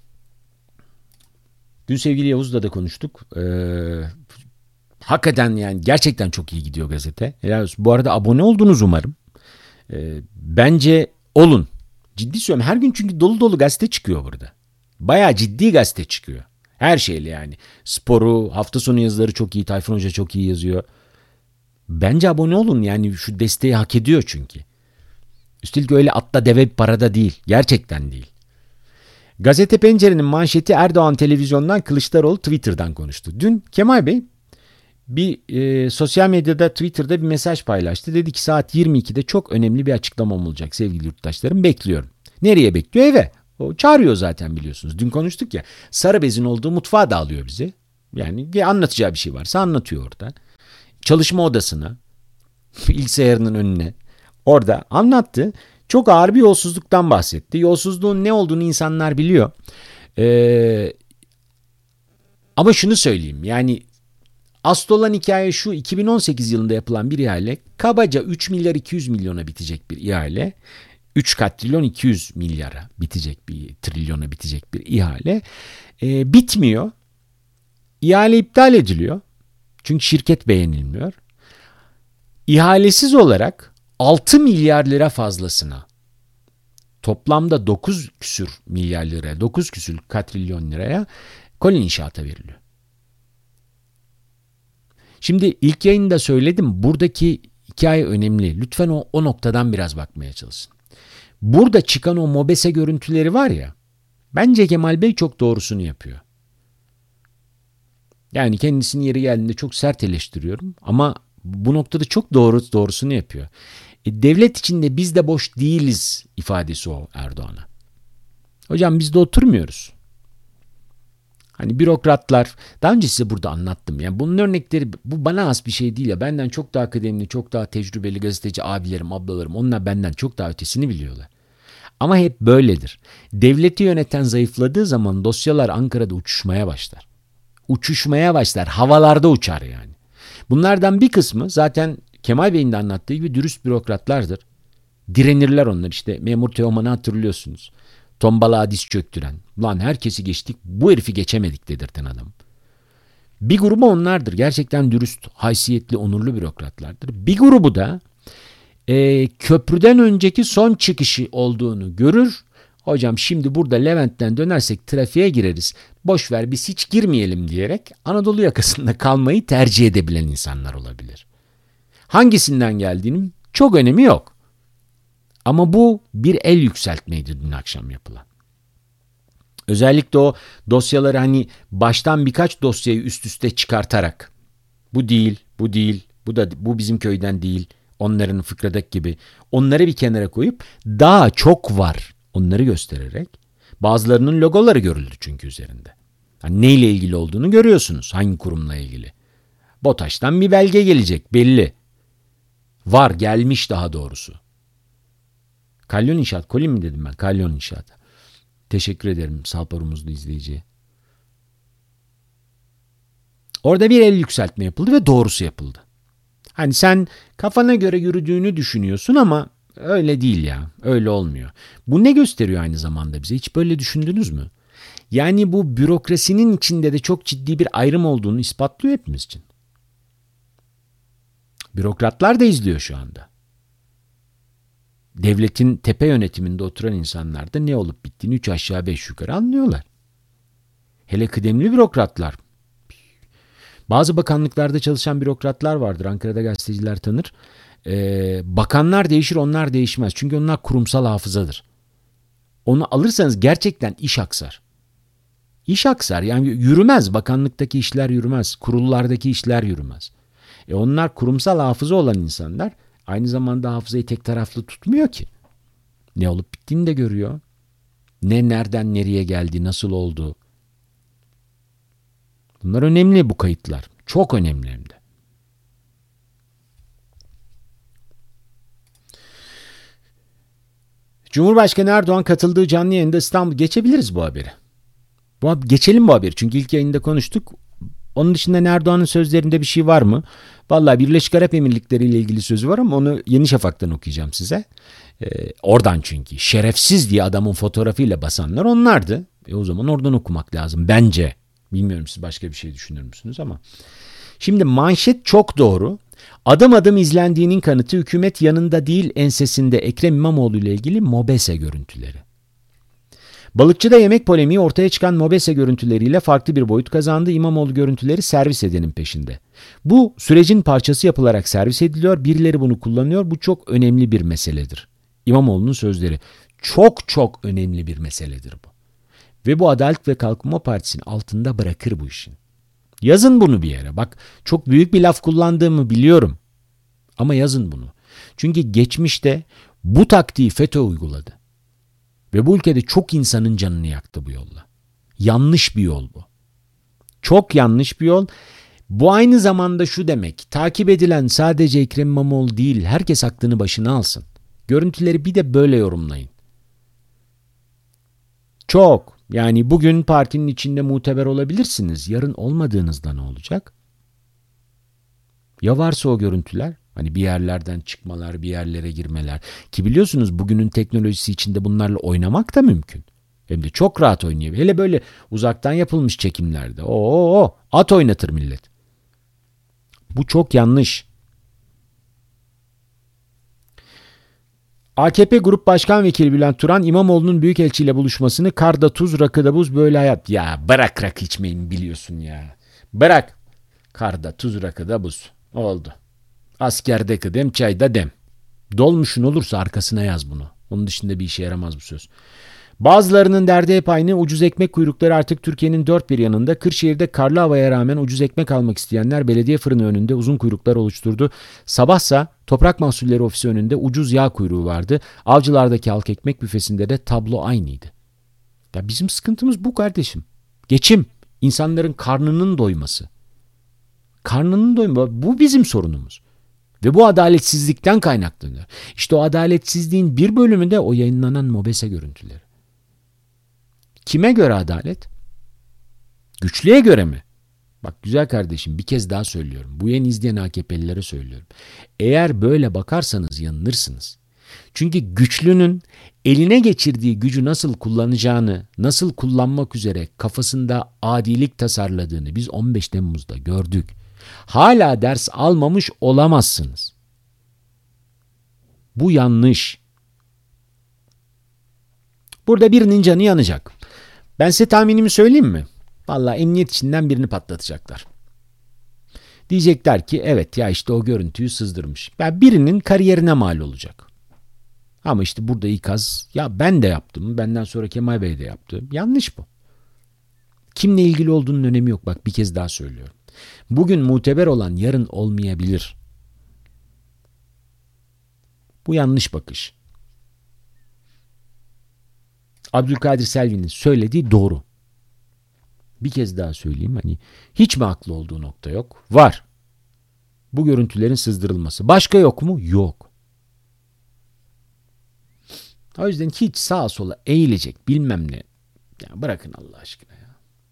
Dün sevgili Yavuz'la da konuştuk. Hakikaten yani gerçekten çok iyi gidiyor gazete. Bu arada abone oldunuz umarım. Bence olun. Ciddi söylüyorum. Her gün çünkü dolu dolu gazete çıkıyor burada. Bayağı ciddi gazete çıkıyor. Her şeyle yani. Sporu, hafta sonu yazıları çok iyi. Tayfun Hoca çok iyi yazıyor. Bence abone olun. Yani şu desteği hak ediyor çünkü. Üstelik öyle atla deve bir parada değil. Gerçekten değil. Gazete Pencere'nin manşeti Erdoğan televizyondan, Kılıçdaroğlu Twitter'dan konuştu. Dün Kemal Bey bir sosyal medyada, Twitter'da bir mesaj paylaştı. Dedi ki saat 22'de çok önemli bir açıklamam olacak sevgili yurttaşlarım, bekliyorum. Nereye bekliyor? Eve. O çağırıyor zaten, biliyorsunuz. Dün konuştuk ya, sarı bezin olduğu mutfağa dağılıyor bizi. Yani anlatacağı bir şey varsa anlatıyor orada. Çalışma odasına, bilgisayarının önüne, orada anlattı. Çok ağır bir yolsuzluktan bahsetti. Yolsuzluğun ne olduğunu insanlar biliyor. Ama şunu söyleyeyim, yani asıl olan hikaye şu: 2018 yılında yapılan bir ihale, kabaca 3 milyar 200 milyona bitecek bir ihale. 3 katrilyon 200 milyara bitecek bir, trilyona bitecek bir ihale. Bitmiyor. İhale iptal ediliyor. Çünkü şirket beğenilmiyor. İhalesiz olarak 6 milyar lira fazlasına, toplamda 9 küsür milyar liraya, 9 küsür katrilyon liraya Kolin İnşaat'a veriliyor. Şimdi ilk yayında söyledim, buradaki hikaye önemli. Lütfen o noktadan biraz bakmaya çalışın. Burada çıkan o mobese görüntüleri var ya, bence Kemal Bey çok doğrusunu yapıyor. Yani kendisini yeri geldiğinde çok sert eleştiriyorum ama bu noktada çok doğrusunu yapıyor. Devlet içinde biz de boş değiliz ifadesi o Erdoğan'a. Hocam biz de oturmuyoruz. Hani bürokratlar, daha önce size burada anlattım. Yani bunun örnekleri, bu bana has bir şey değil ya. Benden çok daha kıdemli, çok daha tecrübeli gazeteci abilerim, ablalarım, onlar benden çok daha ötesini biliyorlar. Ama hep böyledir. Devleti yöneten zayıfladığı zaman dosyalar Ankara'da uçuşmaya başlar. Uçuşmaya başlar. Havalarda uçar yani. Bunlardan bir kısmı zaten Kemal Bey'in de anlattığı gibi dürüst bürokratlardır. Direnirler onlar işte. Memur Teoman'ı hatırlıyorsunuz. Tombala diz çöktüren. Lan herkesi geçtik, bu herifi geçemedik dedirten adam. Bir grubu onlardır. Gerçekten dürüst, haysiyetli, onurlu bürokratlardır. Bir grubu da köprüden önceki son çıkışı olduğunu görür. Hocam şimdi burada Levent'ten dönersek trafiğe gireriz, boş ver biz hiç girmeyelim diyerek Anadolu yakasında kalmayı tercih edebilen insanlar olabilir. Hangisinden geldiğinin çok önemi yok. Ama bu bir el yükseltmeydi dün akşam yapılan. Özellikle o dosyaları hani baştan birkaç dosyayı üst üste çıkartarak, bu değil, bu değil, bu bizim köyden değil, onların fıkradaki gibi, onları bir kenara koyup daha çok var onları göstererek, bazılarının logoları görüldü çünkü üzerinde. Yani neyle ilgili olduğunu görüyorsunuz, hangi kurumla ilgili. BOTAŞ'tan bir belge gelecek belli. Var, gelmiş daha doğrusu. Kalyon İnşaat, Kolin mi dedim ben? Kalyon İnşaat. Teşekkür ederim Salparumuzlu izleyiciye. Orada bir el yükseltme yapıldı ve doğrusu yapıldı. Hani sen kafana göre yürüdüğünü düşünüyorsun ama öyle değil ya. Öyle olmuyor. Bu ne gösteriyor aynı zamanda bize? Hiç böyle düşündünüz mü? Yani bu bürokrasinin içinde de çok ciddi bir ayrım olduğunu ispatlıyor hepimiz için. Bürokratlar da izliyor şu anda. Devletin tepe yönetiminde oturan insanlar da ne olup bittiğini 3 aşağı 5 yukarı anlıyorlar. Hele kıdemli bürokratlar. Bazı bakanlıklarda çalışan bürokratlar vardır. Ankara'da gazeteciler tanır. Bakanlar değişir, onlar değişmez. Çünkü onlar kurumsal hafızadır. Onu alırsanız gerçekten iş aksar. İş aksar, yani yürümez. Bakanlıktaki işler yürümez. Kurullardaki işler yürümez. Onlar kurumsal hafıza olan insanlar, aynı zamanda hafızayı tek taraflı tutmuyor ki. Ne olup bittiğini de görüyor. Nereden nereye geldi, nasıl oldu. Bunlar önemli, bu kayıtlar. Çok önemli hem de. Cumhurbaşkanı Erdoğan katıldığı canlı yayında İstanbul, geçebiliriz bu haberi. Geçelim bu haberi çünkü ilk yayında konuştuk. Onun dışında Erdoğan'ın sözlerinde bir şey var mı? Vallahi Birleşik Arap Emirlikleri ile ilgili sözü var ama onu Yeni Şafak'tan okuyacağım size. Oradan çünkü şerefsiz diye adamın fotoğrafıyla basanlar onlardı. O zaman oradan okumak lazım bence. Bilmiyorum siz başka bir şey düşünür müsünüz ama. Şimdi manşet çok doğru. Adım adım izlendiğinin kanıtı hükümet yanında değil ensesinde Ekrem İmamoğlu ile ilgili MOBESE görüntüleri. Balıkçıda yemek polemiği ortaya çıkan MOBESE görüntüleriyle farklı bir boyut kazandı. İmamoğlu görüntüleri servis edenin peşinde. Bu sürecin parçası yapılarak servis ediliyor. Birileri bunu kullanıyor. Bu çok önemli bir meseledir. İmamoğlu'nun sözleri. Çok çok önemli bir meseledir bu. Ve bu Adalet ve Kalkınma Partisi'nin altında bırakır bu işin. Yazın bunu bir yere. Bak çok büyük bir laf kullandığımı biliyorum. Ama yazın bunu. Çünkü geçmişte bu taktiği FETÖ uyguladı. Ve bu ülkede çok insanın canını yaktı bu yolla. Yanlış bir yol bu. Çok yanlış bir yol. Bu aynı zamanda şu demek. Takip edilen sadece Ekrem İmamoğlu değil, herkes aklını başına alsın. Görüntüleri bir de böyle yorumlayın. Çok. Yani bugün partinin içinde muteber olabilirsiniz. Yarın olmadığınızda ne olacak? Ya varsa o görüntüler? Hani bir yerlerden çıkmalar, bir yerlere girmeler. Ki biliyorsunuz bugünün teknolojisi içinde bunlarla oynamak da mümkün. Hem de çok rahat oynayabilir. Hele böyle uzaktan yapılmış çekimlerde. At oynatır millet. Bu çok yanlış. AKP Grup Başkan Vekili Bülent Turan, İmamoğlu'nun Büyükelçiyle buluşmasını karda tuz, rakıda buz böyle hayat. Ya bırak rakı içmeyi biliyorsun ya. Bırak. Karda tuz, rakıda buz. Oldu. Askerde kıdem, çayda dem. Dolmuşun olursa arkasına yaz bunu. Onun dışında bir işe yaramaz bu söz. Bazılarının derdi hep aynı. Ucuz ekmek kuyrukları artık Türkiye'nin dört bir yanında. Kırşehir'de karlı havaya rağmen ucuz ekmek almak isteyenler belediye fırını önünde uzun kuyruklar oluşturdu. Sabahsa Toprak Mahsulleri Ofisi önünde ucuz yağ kuyruğu vardı. Avcılardaki halk ekmek büfesinde de tablo aynıydı. Ya bizim sıkıntımız bu kardeşim. Geçim. İnsanların karnının doyması. Karnının doyması. Bu bizim sorunumuz. Ve bu adaletsizlikten kaynaklanıyor. İşte o adaletsizliğin bir bölümü de o yayınlanan MOBESE görüntüleri. Kime göre adalet? Güçlüye göre mi? Bak güzel kardeşim bir kez daha söylüyorum. Bu yayını izleyen AKP'lilere söylüyorum. Eğer böyle bakarsanız yanılırsınız. Çünkü güçlünün eline geçirdiği gücü nasıl kullanacağını, nasıl kullanmak üzere kafasında adilik tasarladığını biz 15 Temmuz'da gördük. Hala ders almamış olamazsınız. Bu yanlış. Burada birinin canı yanacak. Ben size tahminimi söyleyeyim mi? Vallahi emniyet içinden birini patlatacaklar. Diyecekler ki evet ya işte o görüntüyü sızdırmış. Ya birinin kariyerine mal olacak. Ama işte burada ikaz ya ben de yaptım. Benden sonra Kemal Bey de yaptı. Yanlış bu. Kimle ilgili olduğunun önemi yok. Bak bir kez daha söylüyorum. Bugün muteber olan yarın olmayabilir. Bu yanlış bakış. Abdülkadir Selvi'nin söylediği doğru. Bir kez daha söyleyeyim. Hani hiç mi haklı olduğu nokta yok? Var. Bu görüntülerin sızdırılması. Başka yok mu? Yok. O yüzden hiç sağa sola eğilecek bilmem ne. Ya bırakın Allah aşkına ya.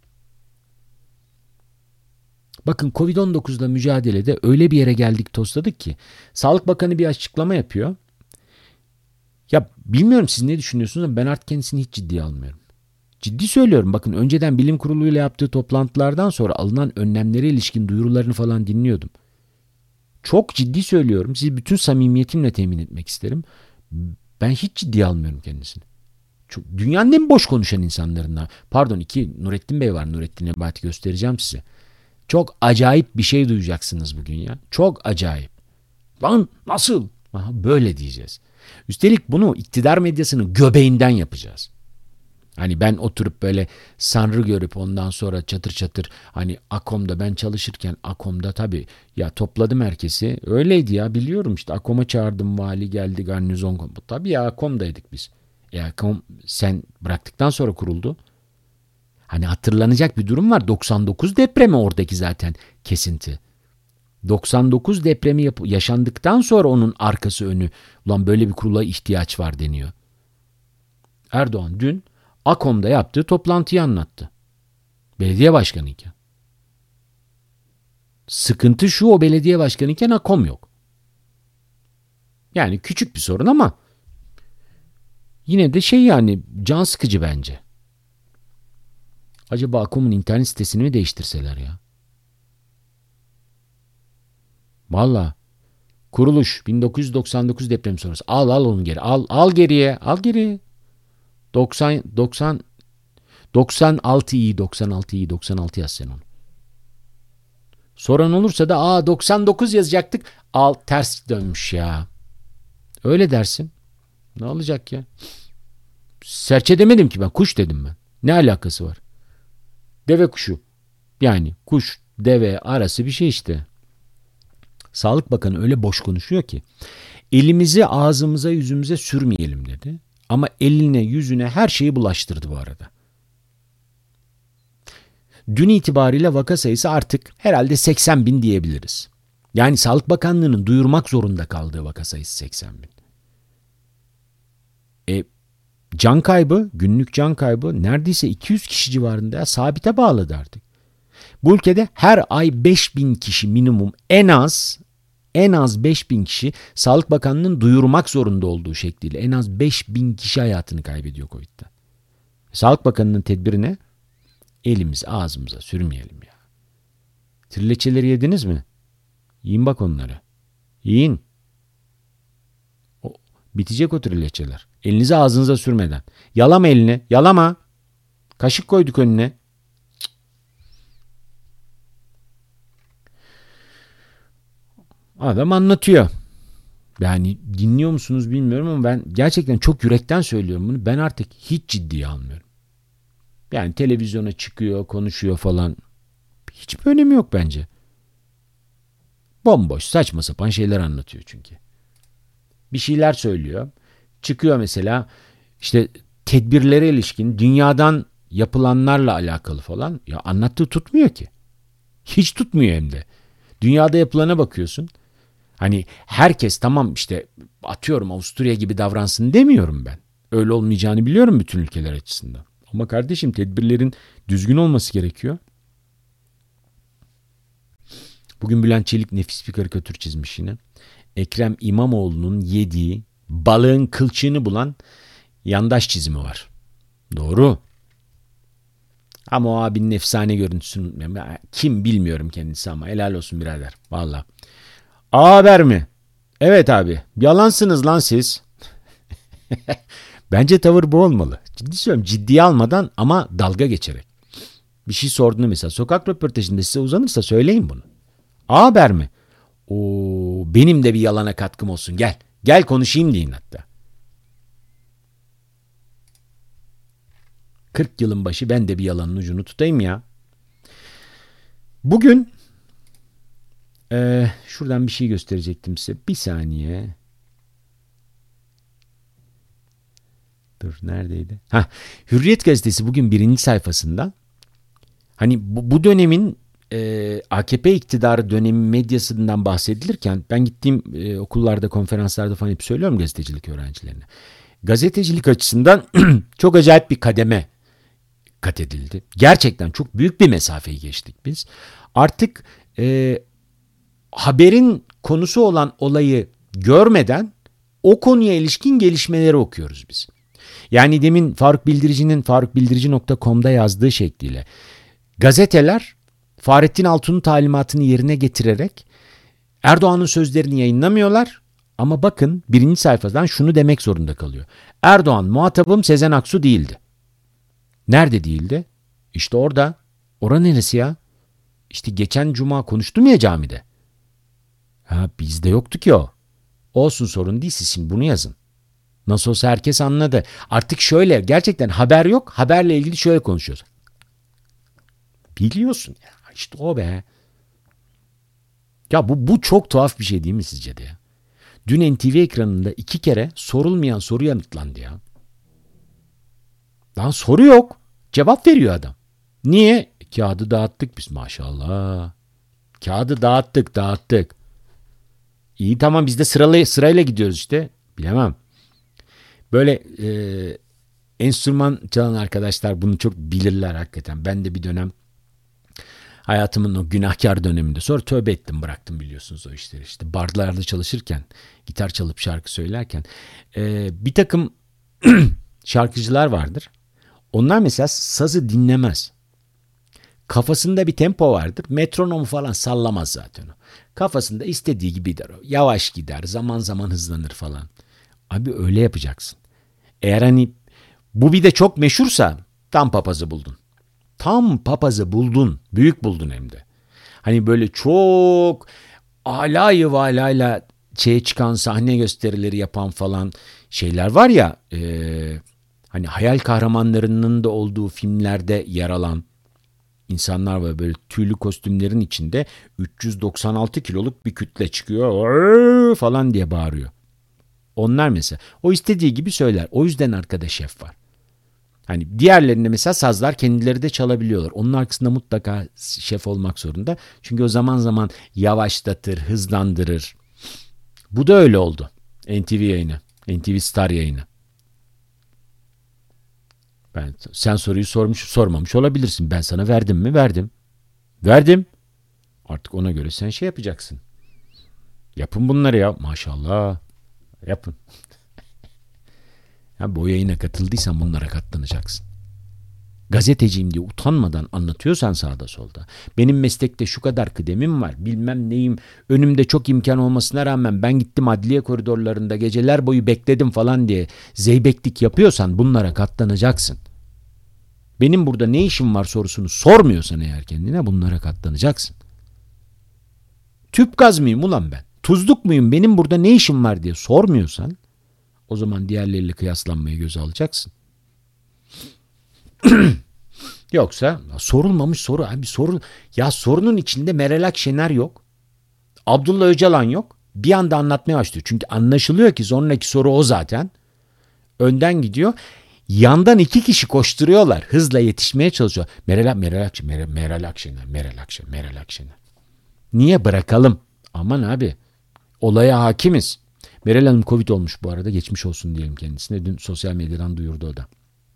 Bakın Covid-19'la mücadelede öyle bir yere geldik tosladık ki Sağlık Bakanı bir açıklama yapıyor. Ya bilmiyorum siz ne düşünüyorsunuz ama ben artık kendisini hiç ciddiye almıyorum. Ciddi söylüyorum, bakın önceden bilim kuruluyla yaptığı toplantılardan sonra alınan önlemlere ilişkin duyurularını falan dinliyordum. Çok ciddi söylüyorum, sizi bütün samimiyetimle temin etmek isterim. Ben hiç ciddiye almıyorum kendisini. Çok, dünyanın en boş konuşan insanlarından. Pardon, Nurettin Bey var. Nurettin Nebati göstereceğim size. Çok acayip bir şey duyacaksınız bugün ya. Çok acayip. Lan nasıl? Aha, böyle diyeceğiz. Üstelik bunu iktidar medyasının göbeğinden yapacağız. Hani ben oturup böyle sanrı görüp ondan sonra çatır çatır hani AKOM'da ben çalışırken AKOM'da tabii ya topladım herkesi. Öyleydi ya, biliyorum işte AKOM'a çağırdım, vali geldi, garnizon komutanı. Tabii ya AKOM'daydık biz. AKOM sen bıraktıktan sonra kuruldu. Hani hatırlanacak bir durum var. 99 depremi oradaki zaten kesinti. 99 depremi yaşandıktan sonra onun arkası önü, ulan böyle bir kurula ihtiyaç var deniyor. Erdoğan dün AKOM'da yaptığı toplantıyı anlattı. Belediye başkanıyken. Sıkıntı şu, o belediye başkanıyken AKOM yok. Yani küçük bir sorun ama yine de yani can sıkıcı bence. Acaba AKOM'un internet sitesini mi değiştirseler ya? Valla kuruluş 1999 depremi sonrası. Al onu geri. Al geriye. Al geriye. 96 iyi, 96 iyi, 96 yaz sen onu. Soran olursa da 99 yazacaktık. Al ters dönmüş ya. Öyle dersin. Ne olacak ya? Serçe demedim ki ben. Kuş dedim ben. Ne alakası var? Deve kuşu. Yani kuş, deve arası bir şey işte. Sağlık Bakanı öyle boş konuşuyor ki. Elimizi ağzımıza yüzümüze sürmeyelim dedi. Ama eline yüzüne her şeyi bulaştırdı bu arada. Dün itibariyle vaka sayısı artık herhalde 80 bin diyebiliriz. Yani Sağlık Bakanlığı'nın duyurmak zorunda kaldığı vaka sayısı 80 bin. Can kaybı, günlük can kaybı neredeyse 200 kişi civarında ya, sabite bağladı artık. Bu ülkede her ay 5 bin kişi minimum en az 5 bin kişi Sağlık Bakanlığı'nın duyurmak zorunda olduğu şekliyle en az 5 bin kişi hayatını kaybediyor Covid'den. Sağlık Bakanlığı'nın tedbiri ne? Elimizi ağzımıza sürmeyelim ya. Trileçeleri yediniz mi? Yiyin bak onları. Yiyin. Bitecek o trileçeler. Elinizi ağzınıza sürmeden. Yalama elini. Yalama. Kaşık koyduk önüne. Adam anlatıyor. Yani dinliyor musunuz bilmiyorum ama ben gerçekten çok yürekten söylüyorum bunu. Ben artık hiç ciddiye almıyorum. Yani televizyona çıkıyor, konuşuyor falan. Hiçbir önemi yok bence. Bomboş, saçma sapan şeyler anlatıyor çünkü. Bir şeyler söylüyor. Çıkıyor mesela işte tedbirlere ilişkin dünyadan yapılanlarla alakalı falan. Ya anlattığı tutmuyor ki. Hiç tutmuyor hem de. Dünyada yapılana bakıyorsun. Hani herkes tamam işte atıyorum Avusturya gibi davransın demiyorum ben. Öyle olmayacağını biliyorum bütün ülkeler açısından. Ama kardeşim tedbirlerin düzgün olması gerekiyor. Bugün Bülent Çelik nefis bir karikatür çizmiş yine. Ekrem İmamoğlu'nun yediği balığın kılçığını bulan yandaş çizimi var. Doğru. Ama o abinin efsane görüntüsünü unutmayayım. Kim bilmiyorum kendisi ama helal olsun birader. Valla. Haber mi? Evet abi. Yalansınız lan siz. Bence tavır bu olmalı. Ciddi söylüyorum. Ciddiye almadan ama dalga geçerek. Bir şey sorduğunu mesela sokak röportajında size uzanırsa söyleyin bunu. Haber mi? Benim de bir yalana katkım olsun. Gel. Gel konuşayım deyin hatta. 40 yılın başı ben de bir yalanın ucunu tutayım ya. Bugün şuradan bir şey gösterecektim size. Bir saniye. Dur neredeydi? Hürriyet gazetesi bugün birinci sayfasında hani bu dönemin AKP iktidarı dönemi medyasından bahsedilirken ben gittiğim okullarda, konferanslarda falan hep söylüyorum gazetecilik öğrencilerine. Gazetecilik açısından çok acayip bir kademe kat edildi. Gerçekten çok büyük bir mesafeyi geçtik biz. Artık haberin konusu olan olayı görmeden o konuya ilişkin gelişmeleri okuyoruz biz. Yani demin Faruk Bildirici'nin farukbildirici.com'da yazdığı şekliyle gazeteler Fahrettin Altun'un talimatını yerine getirerek Erdoğan'ın sözlerini yayınlamıyorlar ama bakın birinci sayfadan şunu demek zorunda kalıyor. Erdoğan muhatabım Sezen Aksu değildi. Nerede değildi? İşte orada. Ora neresi ya? İşte geçen cuma konuştum ya camide. Ha, bizde yoktu ki o. Olsun, sorun değil, siz şimdi bunu yazın. Nasıl olsa herkes anladı. Artık şöyle, gerçekten haber yok. Haberle ilgili şöyle konuşuyoruz. Biliyorsun ya, işte o be. Ya bu çok tuhaf bir şey değil mi sizce de ya? Dün NTV ekranında 2 kere sorulmayan soru yanıtlandı ya. Daha soru yok. Cevap veriyor adam. Niye? Kağıdı dağıttık biz maşallah. Kağıdı dağıttık. İyi, tamam, biz de sırayla gidiyoruz işte. Bilemem. Böyle enstrüman çalan arkadaşlar bunu çok bilirler hakikaten. Ben de bir dönem hayatımın o günahkar döneminde sonra tövbe ettim, bıraktım biliyorsunuz o işleri. İşte barlarda çalışırken, gitar çalıp şarkı söylerken bir takım şarkıcılar vardır. Onlar mesela sazı dinlemez. Kafasında bir tempo vardır. Metronomu falan sallamaz zaten o. Kafasında istediği gibi gider o. Yavaş gider, zaman zaman hızlanır falan. Abi öyle yapacaksın. Eğer hani bu bir de çok meşhursa tam papazı buldun. Tam papazı buldun. Büyük buldun hem de. Hani böyle çok alayı valayla şeye çıkan, sahne gösterileri yapan falan şeyler var ya, hani hayal kahramanlarının da olduğu filmlerde yer alan insanlar var, böyle tüylü kostümlerin içinde 396 kiloluk bir kütle çıkıyor falan diye bağırıyor. Onlar mesela o istediği gibi söyler. O yüzden arkada şef var. Hani diğerlerinde mesela sazlar kendileri de çalabiliyorlar. Onun arkasında mutlaka şef olmak zorunda. Çünkü o zaman zaman yavaşlatır, hızlandırır. Bu da öyle oldu. NTV yayını, NTV Star yayını. Sen soruyu sormamış olabilirsin. Ben sana verdim mi? Verdim. Artık ona göre sen şey yapacaksın. Yapın bunları ya. Maşallah. Yapın. Ya bu yayına katıldıysan bunlara katlanacaksın. Gazeteciyim diye utanmadan anlatıyorsan sağda solda. Benim meslekte şu kadar kıdemim var, bilmem neyim, önümde çok imkan olmasına rağmen ben gittim adliye koridorlarında geceler boyu bekledim falan diye zeybeklik yapıyorsan bunlara katlanacaksın. Benim burada ne işim var sorusunu sormuyorsan eğer kendine, bunlara katlanacaksın. Tüp gaz mıyım ulan ben? Tuzluk muyum? Benim burada ne işim var diye sormuyorsan o zaman diğerleriyle kıyaslanmayı göze alacaksın. Yoksa sorulmamış soru abi, ya sorunun içinde Meral Akşener yok. Abdullah Öcalan yok. Bir anda anlatmaya başlıyor. Çünkü anlaşılıyor ki sonraki soru o zaten. Önden gidiyor. Yandan 2 kişi koşturuyorlar. Hızla yetişmeye çalışıyor. Meral Akşener. Niye bırakalım? Aman abi. Olaya hakimiz. Meral Hanım Covid olmuş bu arada. Geçmiş olsun diyelim kendisine. Dün sosyal medyadan duyurdu o da.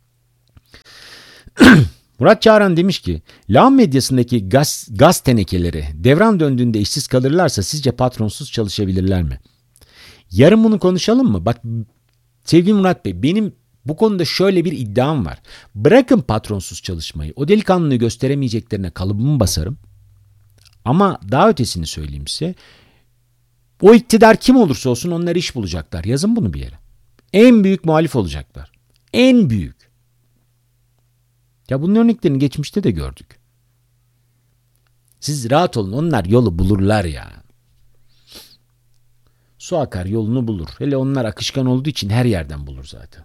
Murat Çağran demiş ki, lağım medyasındaki gaz tenekeleri devran döndüğünde işsiz kalırlarsa sizce patronsuz çalışabilirler mi? Yarın bunu konuşalım mı? Bak sevgili Murat Bey, benim bu konuda şöyle bir iddiam var. Bırakın patronsuz çalışmayı. O delikanlılığı gösteremeyeceklerine kalıbımı basarım. Ama daha ötesini söyleyeyim size. O iktidar kim olursa olsun onlar iş bulacaklar. Yazın bunu bir yere. En büyük muhalif olacaklar. En büyük. Ya bunun örneklerini geçmişte de gördük. Siz rahat olun, onlar yolu bulurlar ya. Su akar yolunu bulur. Hele onlar akışkan olduğu için her yerden bulur zaten.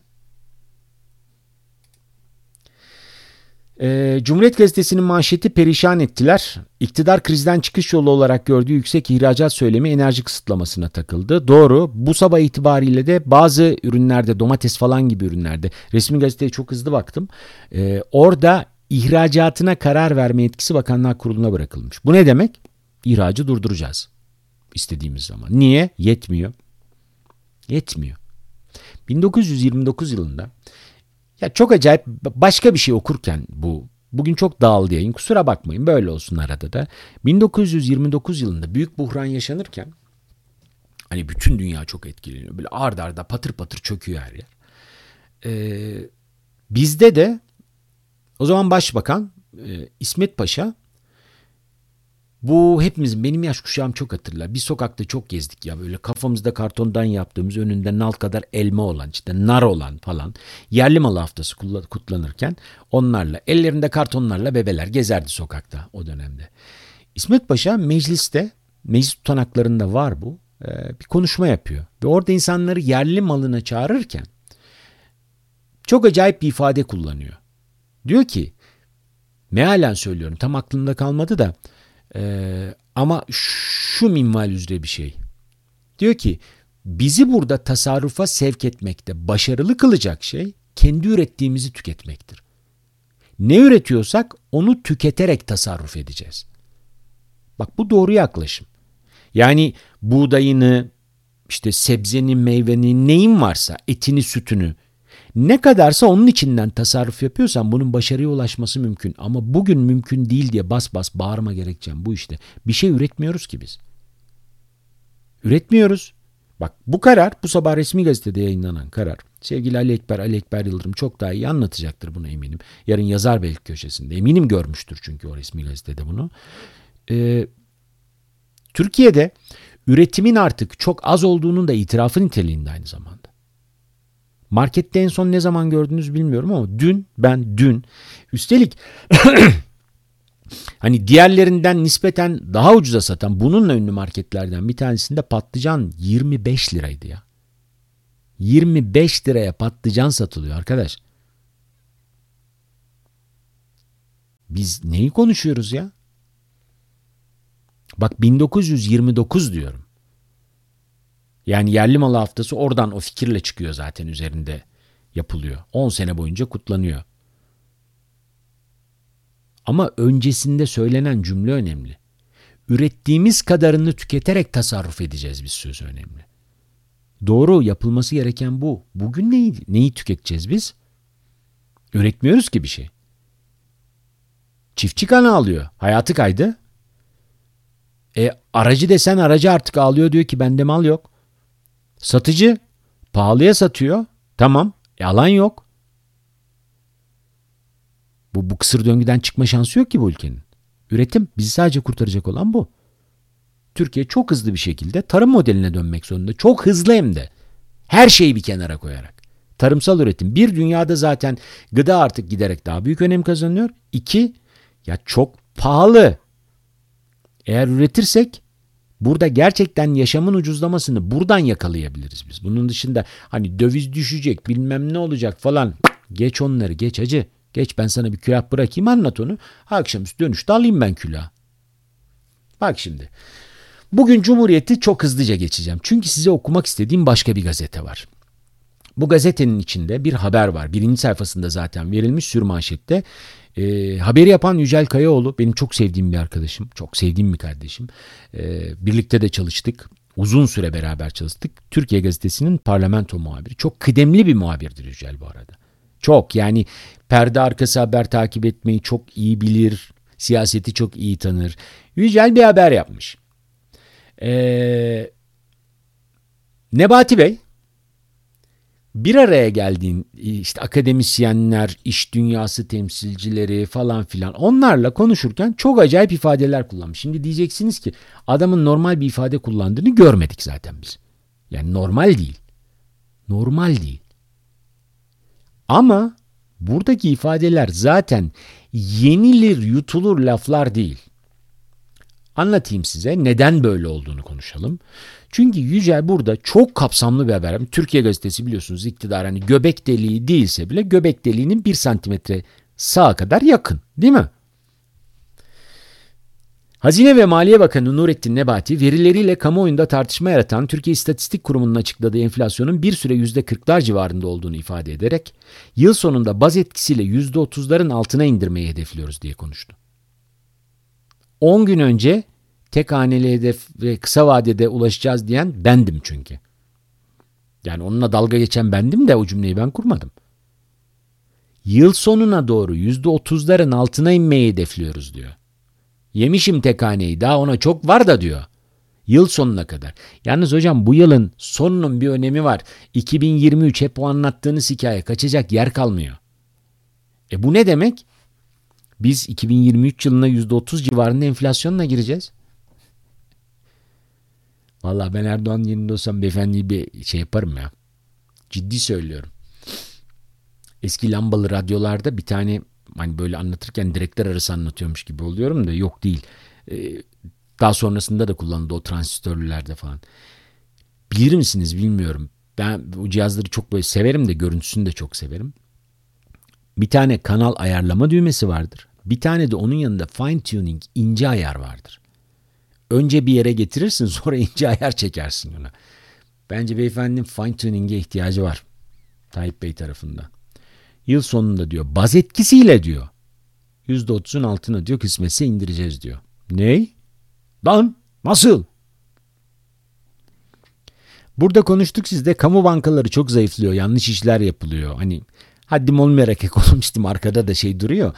Cumhuriyet Gazetesi'nin manşeti perişan ettiler. İktidar krizden çıkış yolu olarak gördüğü yüksek ihracat söylemi enerji kısıtlamasına takıldı. Doğru. Bu sabah itibariyle de bazı ürünlerde, domates falan gibi ürünlerde, resmi gazeteye çok hızlı baktım. Orada ihracatına karar verme yetkisi Bakanlar Kurulu'na bırakılmış. Bu ne demek? İhracı durduracağız istediğimiz zaman. Niye? Yetmiyor. Yetmiyor. 1929 yılında ya çok acayip başka bir şey okurken bugün çok dağıldı yayın. Kusura bakmayın böyle olsun arada da. 1929 yılında büyük buhran yaşanırken hani bütün dünya çok etkileniyor. Böyle ard arda patır patır çöküyor her yer. Bizde de o zaman Başbakan İsmet Paşa, bu hepimizin, benim yaş kuşağım çok hatırlar. Bir sokakta çok gezdik ya, böyle kafamızda kartondan yaptığımız, önünde nal kadar elma olan, işte nar olan falan yerli malı haftası kutlanırken onlarla, ellerinde kartonlarla bebeler gezerdi sokakta o dönemde. İsmet Paşa mecliste, meclis tutanaklarında var bu, bir konuşma yapıyor. Ve orada insanları yerli malına çağırırken çok acayip bir ifade kullanıyor. Diyor ki, mealen söylüyorum, tam aklımda kalmadı da ama şu minval üzere bir şey. Diyor ki, bizi burada tasarrufa sevk etmekte başarılı kılacak şey kendi ürettiğimizi tüketmektir. Ne üretiyorsak onu tüketerek tasarruf edeceğiz. Bak, bu doğru yaklaşım. Yani buğdayını, işte sebzeni, meyveni, neyin varsa, etini, sütünü, ne kadarsa onun içinden tasarruf yapıyorsan bunun başarıya ulaşması mümkün. Ama bugün mümkün değil diye bas bas bağırma gerekeceğim bu işte. Bir şey üretmiyoruz ki biz. Üretmiyoruz. Bak, bu karar, bu sabah resmi gazetede yayınlanan karar. Sevgili Ali Ekber Yıldırım çok daha iyi anlatacaktır bunu eminim. Yarın yazar belki köşesinde. Eminim görmüştür çünkü o resmi gazetede bunu. Türkiye'de üretimin artık çok az olduğunun da itirafı niteliğinde aynı zamanda. Markette en son ne zaman gördünüz bilmiyorum ama dün üstelik hani diğerlerinden nispeten daha ucuza satan bununla ünlü marketlerden bir tanesinde patlıcan 25 liraydı ya. 25 liraya patlıcan satılıyor arkadaş. Biz neyi konuşuyoruz ya? Bak, 1929 diyorum. Yani yerli malı haftası oradan o fikirle çıkıyor zaten, üzerinde yapılıyor. 10 sene boyunca kutlanıyor. Ama öncesinde söylenen cümle önemli. Ürettiğimiz kadarını tüketerek tasarruf edeceğiz biz sözü önemli. Doğru, yapılması gereken bu. Bugün neyi tüketeceğiz biz? Üretmiyoruz ki bir şey. Çiftçi kan ağlıyor. Hayatı kaydı. Aracı desen aracı artık ağlıyor, diyor ki bende mal yok. Satıcı pahalıya satıyor. Tamam. Alan yok. Bu kısır döngüden çıkma şansı yok ki bu ülkenin. Üretim bizi sadece kurtaracak olan bu. Türkiye çok hızlı bir şekilde tarım modeline dönmek zorunda. Çok hızlı hem de. Her şeyi bir kenara koyarak. Tarımsal üretim. Bir, dünyada zaten gıda artık giderek daha büyük önem kazanıyor. İki, ya çok pahalı. Eğer üretirsek burada gerçekten yaşamın ucuzlamasını buradan yakalayabiliriz biz. Bunun dışında hani döviz düşecek, bilmem ne olacak falan. Geç onları, geç hacı. Geç, ben sana bir külah bırakayım, anlat onu. Akşamüstü dönüşte alayım ben külahı. Bak şimdi. Bugün Cumhuriyet'i çok hızlıca geçeceğim. Çünkü size okumak istediğim başka bir gazete var. Bu gazetenin içinde bir haber var. Birinci sayfasında zaten verilmiş, sürmanşette. Haberi yapan Yücel Kayaoğlu, benim çok sevdiğim bir arkadaşım, çok sevdiğim bir kardeşim. Birlikte de çalıştık. Uzun süre beraber çalıştık. Türkiye Gazetesi'nin parlamento muhabiri. Çok kıdemli bir muhabirdir Yücel bu arada. Çok, yani perde arkası haber takip etmeyi çok iyi bilir. Siyaseti çok iyi tanır. Yücel bir haber yapmış. Nebati Bey bir araya geldiğin işte akademisyenler, iş dünyası temsilcileri falan filan, onlarla konuşurken çok acayip ifadeler kullanmış. Şimdi diyeceksiniz ki adamın normal bir ifade kullandığını görmedik zaten biz. Yani normal değil. Normal değil. Ama buradaki ifadeler zaten yenilir yutulur laflar değil. Anlatayım size, neden böyle olduğunu konuşalım. Çünkü Yücel burada çok kapsamlı bir haber. Türkiye Gazetesi biliyorsunuz iktidar, hani göbek deliği değilse bile göbek deliğinin 1 santimetre sağa kadar yakın, değil mi? Hazine ve Maliye Bakanı Nurettin Nebati, verileriyle kamuoyunda tartışma yaratan Türkiye İstatistik Kurumu'nun açıkladığı enflasyonun bir süre %40'lar civarında olduğunu ifade ederek, yıl sonunda baz etkisiyle %30'ların altına indirmeyi hedefliyoruz diye konuştu. 10 gün önce tek haneli hedef ve kısa vadede ulaşacağız diyen bendim çünkü. Yani onunla dalga geçen bendim de o cümleyi ben kurmadım. Yıl sonuna doğru %30'ların altına inmeyi hedefliyoruz diyor. Yemişim tek haneyi, daha ona çok var da diyor. Yıl sonuna kadar. Yalnız hocam bu yılın sonunun bir önemi var. 2023 hep o anlattığınız hikaye, kaçacak yer kalmıyor. Bu ne demek? Biz 2023 yılına %30 civarında enflasyonla gireceğiz. Vallahi ben Erdoğan yerinde olsam beyefendiyi bir şey yaparım ya. Ciddi söylüyorum. Eski lambalı radyolarda bir tane hani böyle anlatırken direkler arası anlatıyormuş gibi oluyorum da yok değil. Daha sonrasında da kullanıldı o transistörlülerde falan. Bilir misiniz bilmiyorum. Ben bu cihazları çok böyle severim de görüntüsünü de çok severim. Bir tane kanal ayarlama düğmesi vardır. Bir tane de onun yanında fine tuning, ince ayar vardır. Önce bir yere getirirsin, sonra ince ayar çekersin ona. Bence beyefendinin fine tuning'e ihtiyacı var Tayyip Bey tarafından. Yıl sonunda diyor baz etkisiyle diyor %30'un altına diyor kısmetse indireceğiz diyor. Ney? Lan nasıl? Burada konuştuk sizde, kamu bankaları çok zayıflıyor, yanlış işler yapılıyor. Hani haddim olmayarak ekonomistim, arkada da şey duruyor.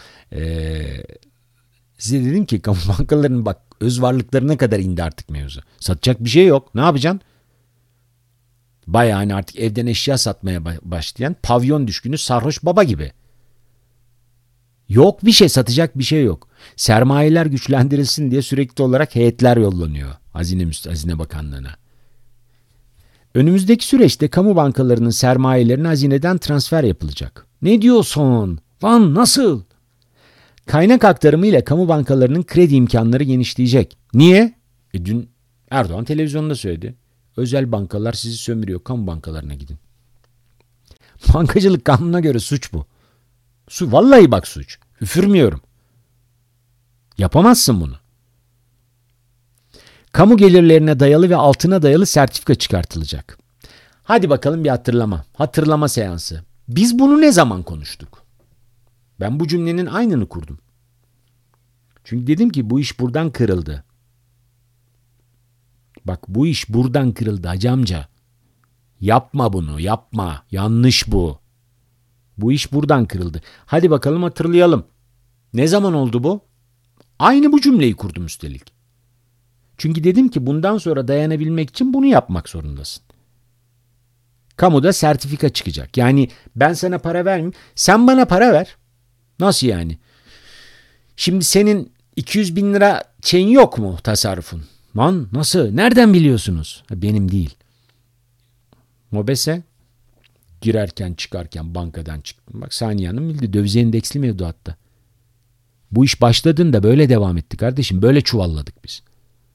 Size dedim ki kamu bankalarının bak öz varlıklarına kadar indi artık mevzu. Satacak bir şey yok. Ne yapacaksın? Bayağı hani artık evden eşya satmaya başlayan pavyon düşkünü sarhoş baba gibi. Yok bir şey, satacak bir şey yok. Sermayeler güçlendirilsin diye sürekli olarak heyetler yollanıyor Hazine Bakanlığı'na. Önümüzdeki süreçte kamu bankalarının sermayelerine hazineden transfer yapılacak. Ne diyorsun? Lan nasıl? Kaynak aktarımı ile kamu bankalarının kredi imkanları genişleyecek. Niye? Dün Erdoğan televizyonda söyledi. Özel bankalar sizi sömürüyor. Kamu bankalarına gidin. Bankacılık kanununa göre suç bu. Vallahi bak suç. Üfürmüyorum. Yapamazsın bunu. Kamu gelirlerine dayalı ve altına dayalı sertifika çıkartılacak. Hadi bakalım bir hatırlama. Hatırlama seansı. Biz bunu ne zaman konuştuk? Ben bu cümlenin aynını kurdum. Çünkü dedim ki bu iş buradan kırıldı. Bak bu iş buradan kırıldı hacı amca. Yapma bunu, yapma. Yanlış bu. Bu iş buradan kırıldı. Hadi bakalım hatırlayalım. Ne zaman oldu bu? Aynı bu cümleyi kurdum üstelik. Çünkü dedim ki bundan sonra dayanabilmek için bunu yapmak zorundasın. Kamuda sertifika çıkacak. Yani ben sana para vermeyeyim. Sen bana para ver. Nasıl yani? Şimdi senin 200 bin lira şeyin yok mu tasarrufun? Lan nasıl? Nereden biliyorsunuz? Benim değil. Mobese girerken çıkarken bankadan çıktım. Bak Saniye Hanım bildi. Döviz endeksli mevduatta. Bu iş başladığında böyle devam etti kardeşim. Böyle çuvalladık biz.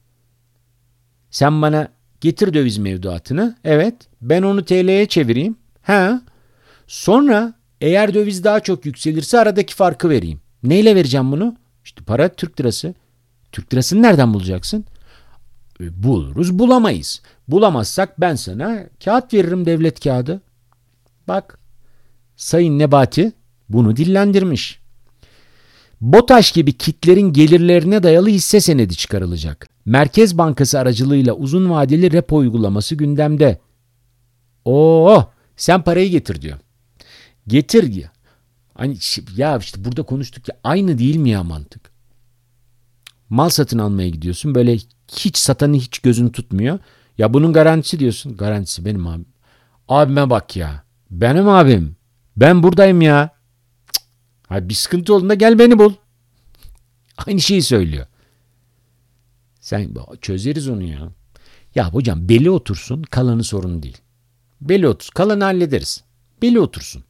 Sen bana getir döviz mevduatını. Evet. Ben onu TL'ye çevireyim. Sonra eğer döviz daha çok yükselirse aradaki farkı vereyim. Neyle vereceğim bunu? İşte para Türk lirası. Türk lirasını nereden bulacaksın? Buluruz, bulamayız. Bulamazsak ben sana kağıt veririm, devlet kağıdı. Bak, Sayın Nebati bunu dillendirmiş. BOTAŞ gibi kitlerin gelirlerine dayalı hisse senedi çıkarılacak. Merkez Bankası aracılığıyla uzun vadeli repo uygulaması gündemde. Sen parayı getir diyor. Getir diyor. Hani ya işte burada konuştuk ya, aynı değil mi ya mantık? Mal satın almaya gidiyorsun, böyle hiç satanı hiç gözün tutmuyor. Ya bunun garantisi diyorsun. Garantisi benim abim. Abime bak ya. Benim abim. Ben buradayım ya. Bir sıkıntı olduğunda gel beni bul. Aynı şeyi söylüyor. Sen çözeriz onu ya. Ya hocam beli otursun, kalanı sorun değil. Beli otursun, kalanı hallederiz. Beli otursun.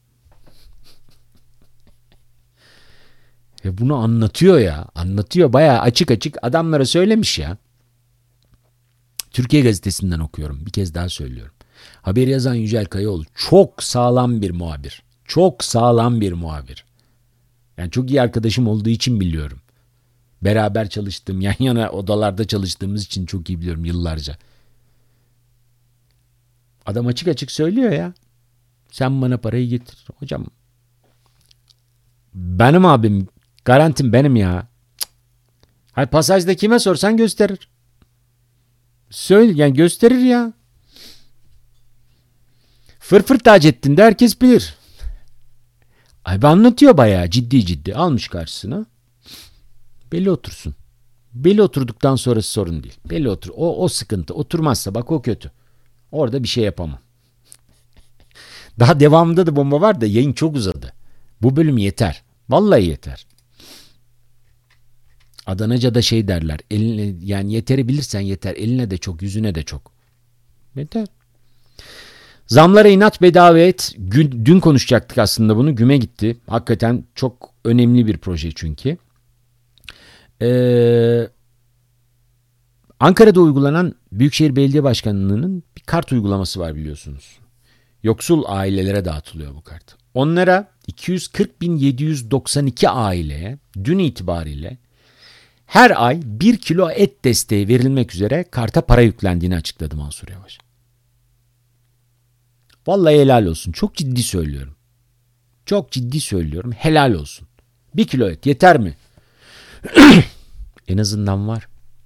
Ve bunu anlatıyor ya. Anlatıyor, bayağı açık açık adamlara söylemiş ya. Türkiye Gazetesi'nden okuyorum. Bir kez daha söylüyorum. Haberi yazan Yücel Kayaoğlu çok sağlam bir muhabir. Çok sağlam bir muhabir. Yani çok iyi arkadaşım olduğu için biliyorum. Beraber çalıştığım, yan yana odalarda çalıştığımız için çok iyi biliyorum yıllarca. Adam açık açık söylüyor ya. Sen bana parayı getir. Hocam benim abim, garantim benim ya. Hayır, pasajda kime sorsan gösterir. Söyle yani, gösterir ya. Fırfır Taceddin'de herkes bilir. Abi anlatıyor bayağı ciddi almış karşısına. Belli otursun. Belli oturduktan sonrası sorun değil. Belli otur. O sıkıntı. Oturmazsa bak o kötü. Orada bir şey yapamam. Daha devamında da bomba var da yayın çok uzadı. Bu bölüm yeter. Vallahi yeter. Adanaca'da şey derler. Eline, yani yeteri bilirsen yeter. Eline de çok, yüzüne de çok. Yeter. Zamlara inat, bedava et. Dün konuşacaktık aslında bunu. Güme gitti. Hakikaten çok önemli bir proje çünkü. Ankara'da uygulanan Büyükşehir Belediye Başkanlığı'nın bir kart uygulaması var biliyorsunuz. Yoksul ailelere dağıtılıyor bu kart. Onlara 240.792 aileye dün itibariyle her ay 1 kilo et desteği verilmek üzere karta para yüklendiğini açıkladı Mansur Yavaş. Vallahi helal olsun. Çok ciddi söylüyorum. Çok ciddi söylüyorum. Helal olsun. 1 kilo et yeter mi? En azından var.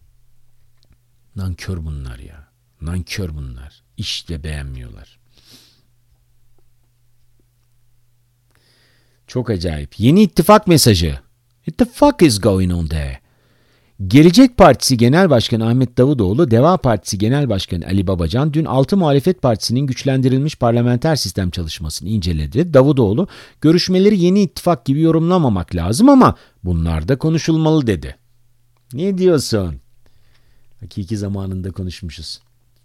Nankör bunlar ya. Nankör bunlar. İşte beğenmiyorlar. Çok acayip. Yeni ittifak mesajı. What the fuck is going on there? Gelecek Partisi Genel Başkanı Ahmet Davutoğlu, Deva Partisi Genel Başkanı Ali Babacan dün 6 muhalefet partisinin güçlendirilmiş parlamenter sistem çalışmasını inceledi. Davutoğlu, görüşmeleri yeni ittifak gibi yorumlamamak lazım ama bunlar da konuşulmalı dedi. Ne diyorsun? Hakiki zamanında konuşmuşuz.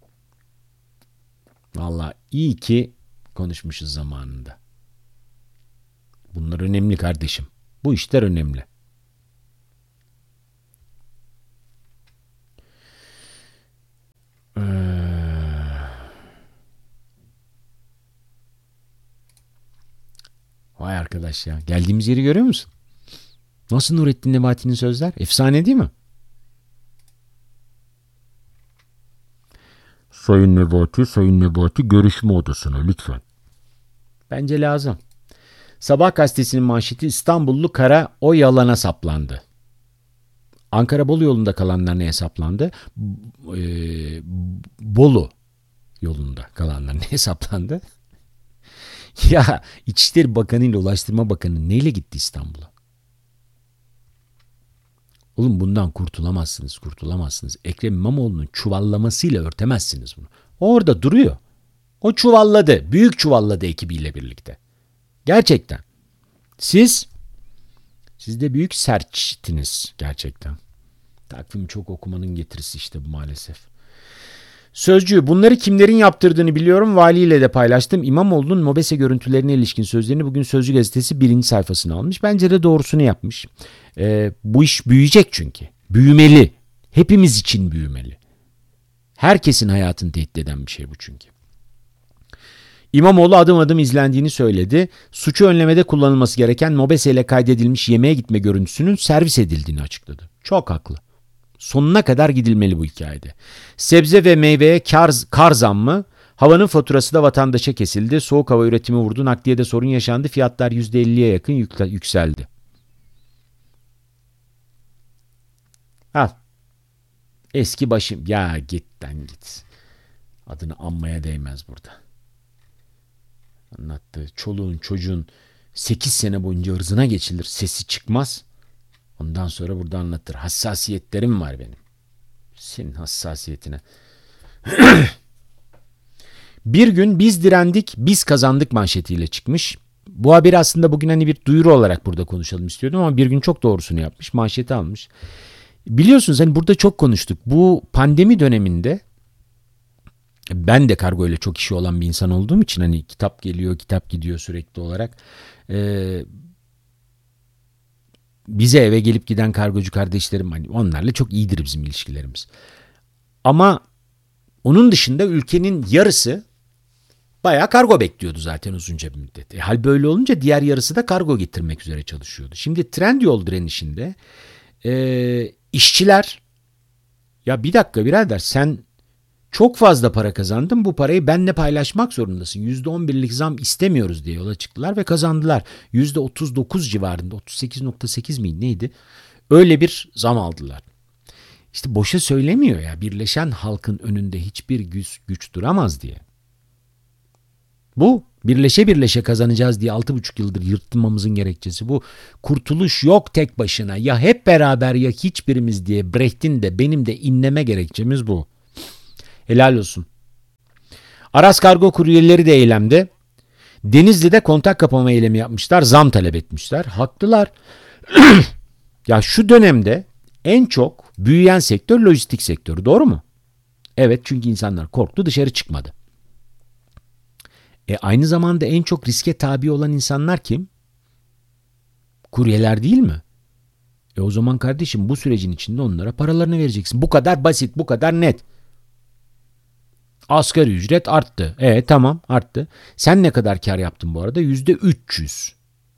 Vallahi iyi ki konuşmuşuz zamanında. Bunlar önemli kardeşim. Bu işler önemli. Vay arkadaş ya. Geldiğimiz yeri görüyor musun? Nasıl Nurettin Nebati'nin sözler? Efsane değil mi? Sayın Nebati görüşme odasına lütfen. Bence lazım. Sabah gazetesinin manşeti İstanbullu kara o yalana saplandı. Ankara Bolu yolunda kalanlar neye saplandı? Bolu yolunda kalanlar neye saplandı? Ya İçişleri Bakanı ile Ulaştırma Bakanı neyle gitti İstanbul'a? Oğlum bundan kurtulamazsınız. Ekrem İmamoğlu'nun çuvallamasıyla örtemezsiniz bunu. Orada duruyor. O çuvalladı. Büyük çuvalladı ekibiyle birlikte. Gerçekten. Siz de büyük serçtiniz gerçekten. Takvimi çok okumanın getirisi işte bu maalesef. Sözcü, bunları kimlerin yaptırdığını biliyorum. Valiyle de paylaştım. İmamoğlu'nun MOBESE görüntülerine ilişkin sözlerini bugün Sözcü gazetesi 1. sayfasına almış. Bence de doğrusunu yapmış. Bu iş büyüyecek çünkü. Büyümeli. Hepimiz için büyümeli. Herkesin hayatını tehdit eden bir şey bu çünkü. İmamoğlu adım adım izlendiğini söyledi. Suçu önlemede kullanılması gereken MOBESE ile kaydedilmiş yemeğe gitme görüntüsünün servis edildiğini açıkladı. Çok haklı. Sonuna kadar gidilmeli bu hikayede. Sebze ve meyveye kar zammı, havanın faturası da vatandaşa kesildi. Soğuk hava üretimi vurdu. Nakliyede sorun yaşandı. Fiyatlar %50'ye yakın yükseldi. Al. Eski başım. Ya git. Adını anmaya değmez burada. Anlattı. Çoluğun çocuğun 8 sene boyunca ırzına geçilir. Sesi çıkmaz. Ondan sonra burada anlatır. Hassasiyetlerim var benim. Senin hassasiyetine. Bir gün biz direndik, biz kazandık manşetiyle çıkmış. Bu haberi aslında bugün hani bir duyuru olarak burada konuşalım istiyordum ama bir gün çok doğrusunu yapmış. Manşeti almış. Biliyorsunuz hani burada çok konuştuk. Bu pandemi döneminde ben de kargo ile çok işi olan bir insan olduğum için hani kitap geliyor, kitap gidiyor sürekli olarak. Bize eve gelip giden kargocu kardeşlerim, hani onlarla çok iyidir bizim ilişkilerimiz. Ama onun dışında ülkenin yarısı bayağı kargo bekliyordu zaten uzunca bir müddet. Hal böyle olunca diğer yarısı da kargo getirmek üzere çalışıyordu. Şimdi Trendyol direnişinde işçiler, ya bir dakika birader, sen çok fazla para kazandın, bu parayı benimle paylaşmak zorundasın. %11'lik zam istemiyoruz diye yola çıktılar ve kazandılar. %39 civarında, 38,8 miydi neydi? Öyle bir zam aldılar. İşte boşa söylemiyor ya, birleşen halkın önünde hiçbir güç duramaz diye. Bu birleşe birleşe kazanacağız diye 6,5 yıldır yırtmamızın gerekçesi bu. Kurtuluş yok tek başına, ya hep beraber ya hiçbirimiz diye Brecht'in de benim de inleme gerekçemiz bu. Helal olsun. Aras Kargo kuryeleri de eylemde. Denizli'de kontak kapama eylemi yapmışlar. Zam talep etmişler. Haklılar. Ya şu dönemde en çok büyüyen sektör lojistik sektörü. Doğru mu? Evet, çünkü insanlar korktu, dışarı çıkmadı. Aynı zamanda en çok riske tabi olan insanlar kim? Kuryeler değil mi? O zaman kardeşim bu sürecin içinde onlara paralarını vereceksin. Bu kadar basit, bu kadar net. Asgari ücret arttı. Tamam, arttı. Sen ne kadar kar yaptın bu arada? %300.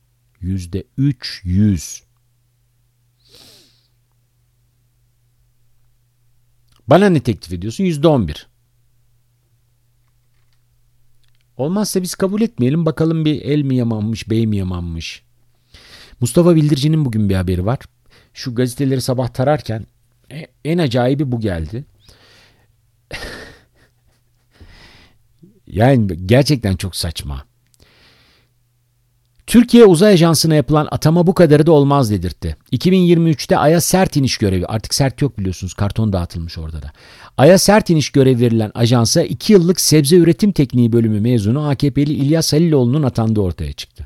%300. Bana ne teklif ediyorsun? %11. Olmazsa biz kabul etmeyelim. Bakalım bir el mi yamanmış, bey mi yamanmış. Mustafa Bildirici'nin bugün bir haberi var. Şu gazeteleri sabah tararken en acayibi bu geldi. Yani gerçekten çok saçma. Türkiye Uzay Ajansı'na yapılan atama bu kadarı da olmaz dedirtti. 2023'te Ay'a sert iniş görevi, artık sert yok biliyorsunuz, karton dağıtılmış orada da. Ay'a sert iniş görevi verilen ajansa 2 yıllık sebze üretim tekniği bölümü mezunu AKP'li İlyas Haliloğlu'nun atandığı ortaya çıktı.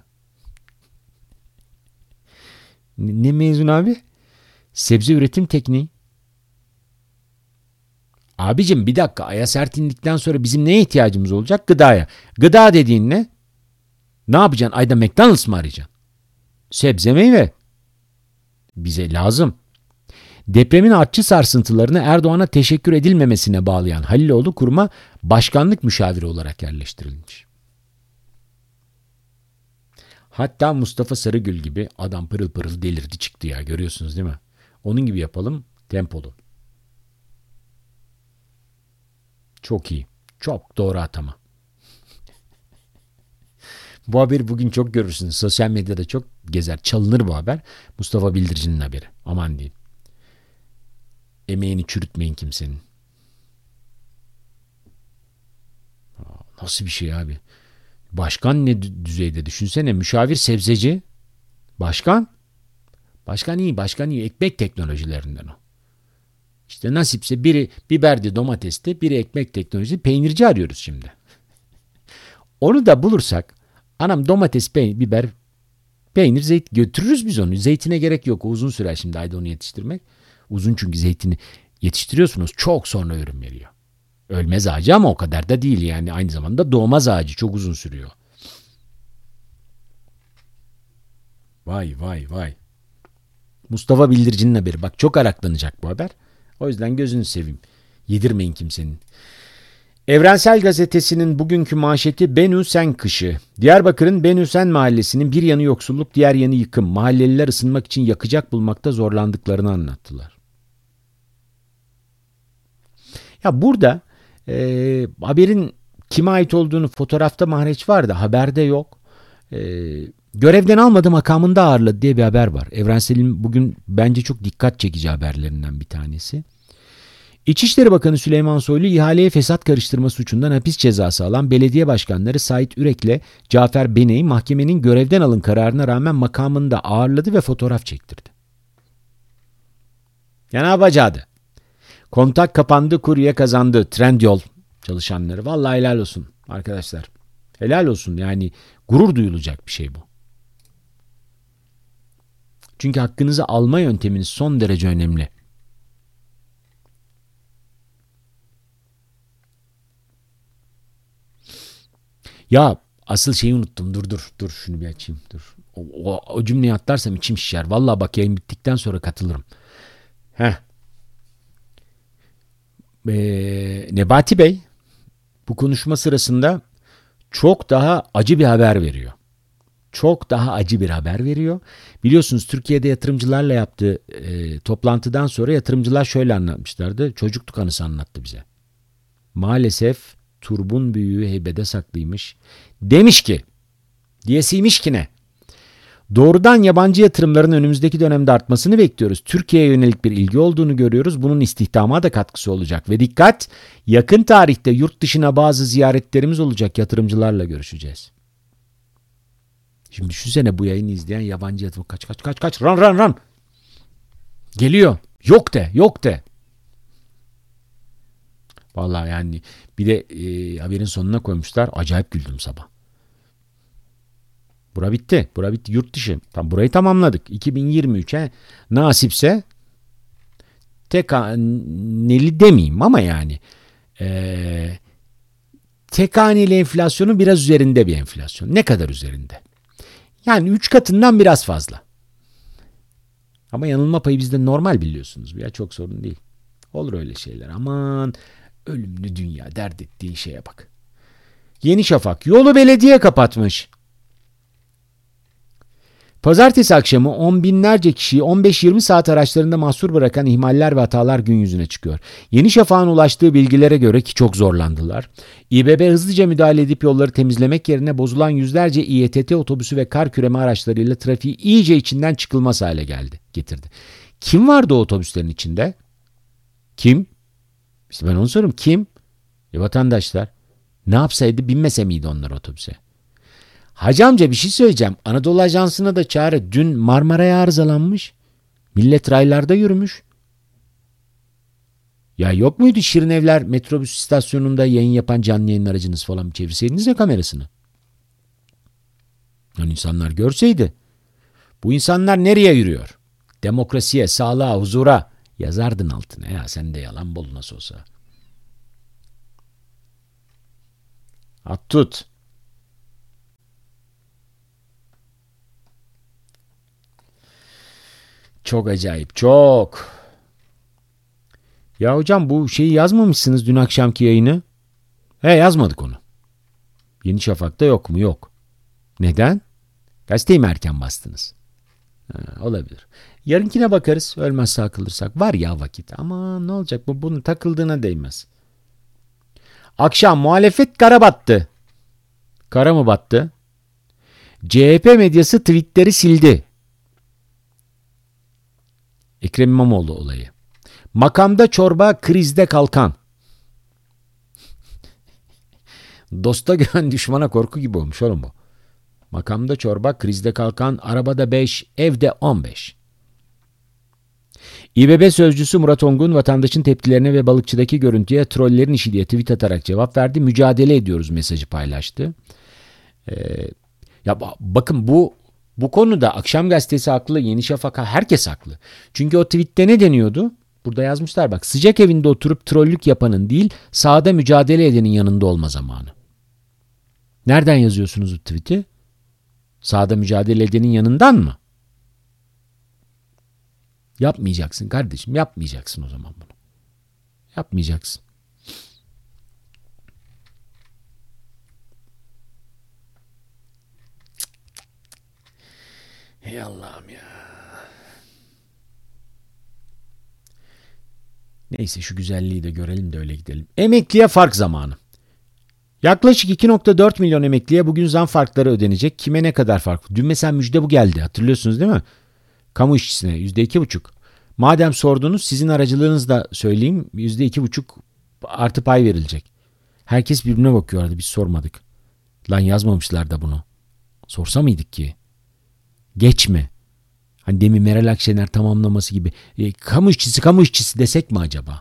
Ne mezun abi? Sebze üretim tekniği. Abicim bir dakika, Ay'a sert indikten sonra bizim neye ihtiyacımız olacak? Gıdaya. Gıda dediğin ne? Ne yapacaksın? Ayda McDonald's mı arayacaksın? Sebze meyve. Bize lazım. Depremin artçı sarsıntılarını Erdoğan'a teşekkür edilmemesine bağlayan Haliloğlu kuruma başkanlık müşaviri olarak yerleştirilmiş. Hatta Mustafa Sarıgül gibi adam pırıl pırıl delirdi çıktı ya, görüyorsunuz değil mi? Onun gibi yapalım, tempolu. Çok iyi. Çok doğru atama. Bu haberi bugün çok görürsünüz. Sosyal medyada çok gezer. Çalınır bu haber. Mustafa Bildirici'nin haberi. Aman diyeyim. Emeğini çürütmeyin kimsenin. Nasıl bir şey abi? Başkan ne düzeyde? Düşünsene, müşavir sebzeci. Başkan? Başkan iyi, başkan iyi. Ekmek teknolojilerinden o. İşte nasipse biri biberdi, domatesti, biri ekmek teknolojisi, peynirci arıyoruz şimdi. Onu da bulursak, anam domates, biber, peynir, zeyt götürürüz biz onu. Zeytine gerek yok. O uzun sürer şimdi ayda onu yetiştirmek. Uzun, çünkü zeytini yetiştiriyorsunuz, çok sonra ürün veriyor. Ölmez ağacı ama o kadar da değil yani. Aynı zamanda doğmaz ağacı, çok uzun sürüyor. Vay vay vay. Mustafa Bildirici'nin haberi. Bak çok araklanacak bu haber. O yüzden gözünü seveyim. Yedirmeyin kimsenin. Evrensel Gazetesi'nin bugünkü manşeti Benüsen kışı. Diyarbakır'ın Benüsen mahallesinin bir yanı yoksulluk, diğer yanı yıkım. Mahalleliler ısınmak için yakacak bulmakta zorlandıklarını anlattılar. Ya burada haberin kime ait olduğunu fotoğrafta mahreç var da haberde yok. Görevden almadı, makamında ağırladı diye bir haber var. Evrensel'in bugün bence çok dikkat çekici haberlerinden bir tanesi. İçişleri Bakanı Süleyman Soylu ihaleye fesat karıştırma suçundan hapis cezası alan belediye başkanları Sait Ürek'le Cafer Benek'i mahkemenin görevden alın kararına rağmen makamında ağırladı ve fotoğraf çektirdi. Ya ne yapacaktı? Kontak kapandı, kurye kazandı. Trendyol çalışanları. Vallahi helal olsun arkadaşlar. Helal olsun, yani gurur duyulacak bir şey bu. Çünkü hakkınızı alma yönteminiz son derece önemli. Ya asıl şeyi unuttum. Dur şunu bir açayım. Dur. O cümleyi atlarsam içim şişer. Vallahi bak, yayın bittikten sonra katılırım. Nebati Bey bu konuşma sırasında çok daha acı bir haber veriyor. çok daha acı bir haber veriyor. Biliyorsunuz Türkiye'de yatırımcılarla yaptığı toplantıdan sonra yatırımcılar şöyle anlatmışlardı. Çocukluk anısı anlattı bize. Maalesef turbun büyüğü heybede saklıymış. Demiş ki, diyesiymiş ki ne? Doğrudan yabancı yatırımların önümüzdeki dönemde artmasını bekliyoruz. Türkiye'ye yönelik bir ilgi olduğunu görüyoruz. Bunun istihdama da katkısı olacak. Ve dikkat, yakın tarihte yurt dışına bazı ziyaretlerimiz olacak. Yatırımcılarla görüşeceğiz. Şimdi düşünsene bu yayını izleyen yabancı yatırım. Kaç. Run. Geliyor. Yok de. Vallahi yani bir de haberin sonuna koymuşlar. Acayip güldüm sabah. Bura bitti. Yurt dışı. Burayı tamamladık. 2023'e nasipse tek haneli demeyeyim ama yani tek haneli enflasyonun biraz üzerinde bir enflasyon. Ne kadar üzerinde? Yani 3 katından biraz fazla. Ama yanılma payı bizde normal biliyorsunuz. Ya çok sorun değil. Olur öyle şeyler. Aman ölümlü dünya, dert ettiğin şeye bak. Yeni Şafak yolu belediye kapatmış. Pazartesi akşamı on binlerce kişiyi 15-20 saat araçlarında mahsur bırakan ihmaller ve hatalar gün yüzüne çıkıyor. Yeni Şafak'ın ulaştığı bilgilere göre ki çok zorlandılar. İBB hızlıca müdahale edip yolları temizlemek yerine bozulan yüzlerce İETT otobüsü ve kar küreme araçlarıyla trafiği iyice içinden çıkılmaz hale getirdi. Kim vardı o otobüslerin içinde? Kim? İşte ben onu soruyorum. Kim? Vatandaşlar. Ne yapsaydı, binmese miydi onlar otobüse? Hacı amca bir şey söyleyeceğim. Anadolu Ajansı'na da çağrı. Dün Marmara'ya arızalanmış. Millet raylarda yürümüş. Ya yok muydu Şirinevler metrobüs istasyonunda yayın yapan canlı yayın aracınız falan, çevirseydiniz ya kamerasını. Yani insanlar görseydi. Bu insanlar nereye yürüyor? Demokrasiye, sağlığa, huzura. Yazardın altına. Ya sen de yalan bol nasıl olsa. At tut. Çok acayip, çok. Ya hocam bu şeyi yazmamışsınız dün akşamki yayını. Yazmadık onu. Yeni Şafak'ta yok mu? Yok. Neden? Gazeteyi mi erken bastınız? Olabilir. Yarınkine bakarız. Ölmezse akılırsak. Var ya vakit. Ama ne olacak? Bunun takıldığına değmez. Akşam muhalefet kara battı. Kara mı battı? CHP medyası tweetleri sildi. Ekrem İmamoğlu olayı. Makamda çorba, krizde kalkan. Dosta güven, düşmana korku gibi olmuş oğlum bu. Makamda çorba, krizde kalkan, arabada 5, evde 15. İBB sözcüsü Murat Ongun vatandaşın tepkilerine ve balıkçıdaki görüntüye trollerin işi diye tweet atarak cevap verdi. Mücadele ediyoruz mesajı paylaştı. Ya bakın bu konuda Akşam Gazetesi haklı, Yeni Şafak herkes haklı. Çünkü o tweette ne deniyordu? Burada yazmışlar bak, sıcak evinde oturup trollük yapanın değil, sahada mücadele edenin yanında olma zamanı. Nereden yazıyorsunuz bu tweet'i? Sahada mücadele edenin yanından mı? Yapmayacaksın kardeşim, yapmayacaksın o zaman bunu. Yapmayacaksın. Ey Allah'ım ya. Neyse şu güzelliği de görelim de öyle gidelim. Emekliye fark zamanı. Yaklaşık 2,4 milyon emekliye bugün zam farkları ödenecek. Kime ne kadar fark? Dün mesela müjde bu geldi. Hatırlıyorsunuz değil mi? Kamu işçisine %2,5. Madem sordunuz sizin aracılığınızla söyleyeyim, %2,5 artı pay verilecek. Herkes birbirine bakıyordu, biz sormadık. Lan yazmamışlar da bunu. Sorsa mıydık ki? Geç mi? Hani demin Meral Akşener tamamlaması gibi. Kamu işçisi desek mi acaba?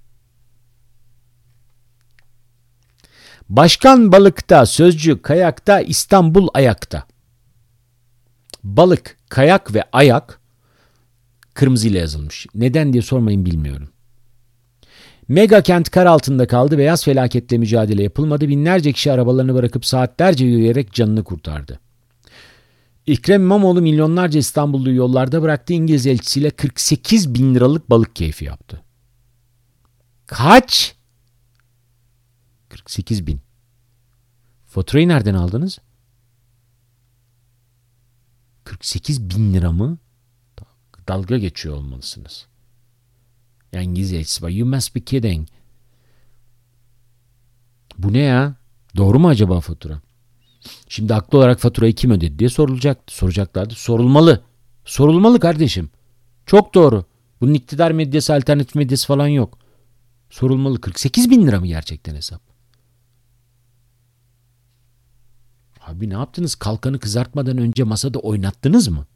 Başkan balıkta, sözcü kayakta, İstanbul ayakta. Balık, kayak ve ayak kırmızıyla yazılmış. Neden diye sormayın, bilmiyorum. Mega kent kar altında kaldı. Beyaz felaketle mücadele yapılmadı. Binlerce kişi arabalarını bırakıp saatlerce yürüyerek canını kurtardı. Ekrem İmamoğlu milyonlarca İstanbulluyu yollarda bıraktı. İngiliz elçisiyle 48 bin liralık balık keyfi yaptı. Kaç? 48 bin. Faturayı nereden aldınız? 48 bin lira mı? Dalga geçiyor olmalısınız. Yani İngilizcesi var. You must be kidding. Bu ne ya? Doğru mu acaba fatura? Şimdi haklı olarak faturayı kim ödedi diye soracaklardı. Sorulmalı. Sorulmalı kardeşim. Çok doğru. Bunun iktidar medyası, alternatif medyası falan yok. Sorulmalı. 48 bin lira mı gerçekten hesap? Abi ne yaptınız? Kalkanı kızartmadan önce masada oynattınız mı?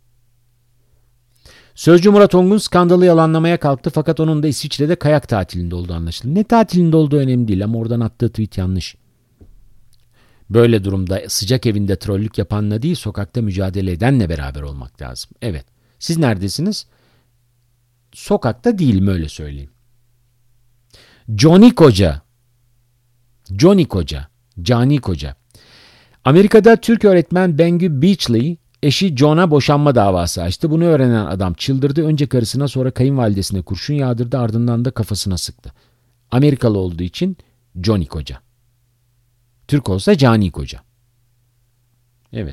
Sözcü Murat Ongun skandalı yalanlamaya kalktı fakat onun da İsviçre'de kayak tatilinde olduğu anlaşıldı. Ne tatilinde olduğu önemli değil ama oradan attığı tweet yanlış. Böyle durumda sıcak evinde trollük yapanla değil sokakta mücadele edenle beraber olmak lazım. Evet. Siz neredesiniz? Sokakta değil mi öyle söyleyeyim. Cani Koca. Amerika'da Türk öğretmen Bengü Beachley eşi John'a boşanma davası açtı. Bunu öğrenen adam çıldırdı. Önce karısına sonra kayınvalidesine kurşun yağdırdı ardından da kafasına sıktı. Amerikalı olduğu için Johnny Koca. Türk olsa Cani Koca. Evet.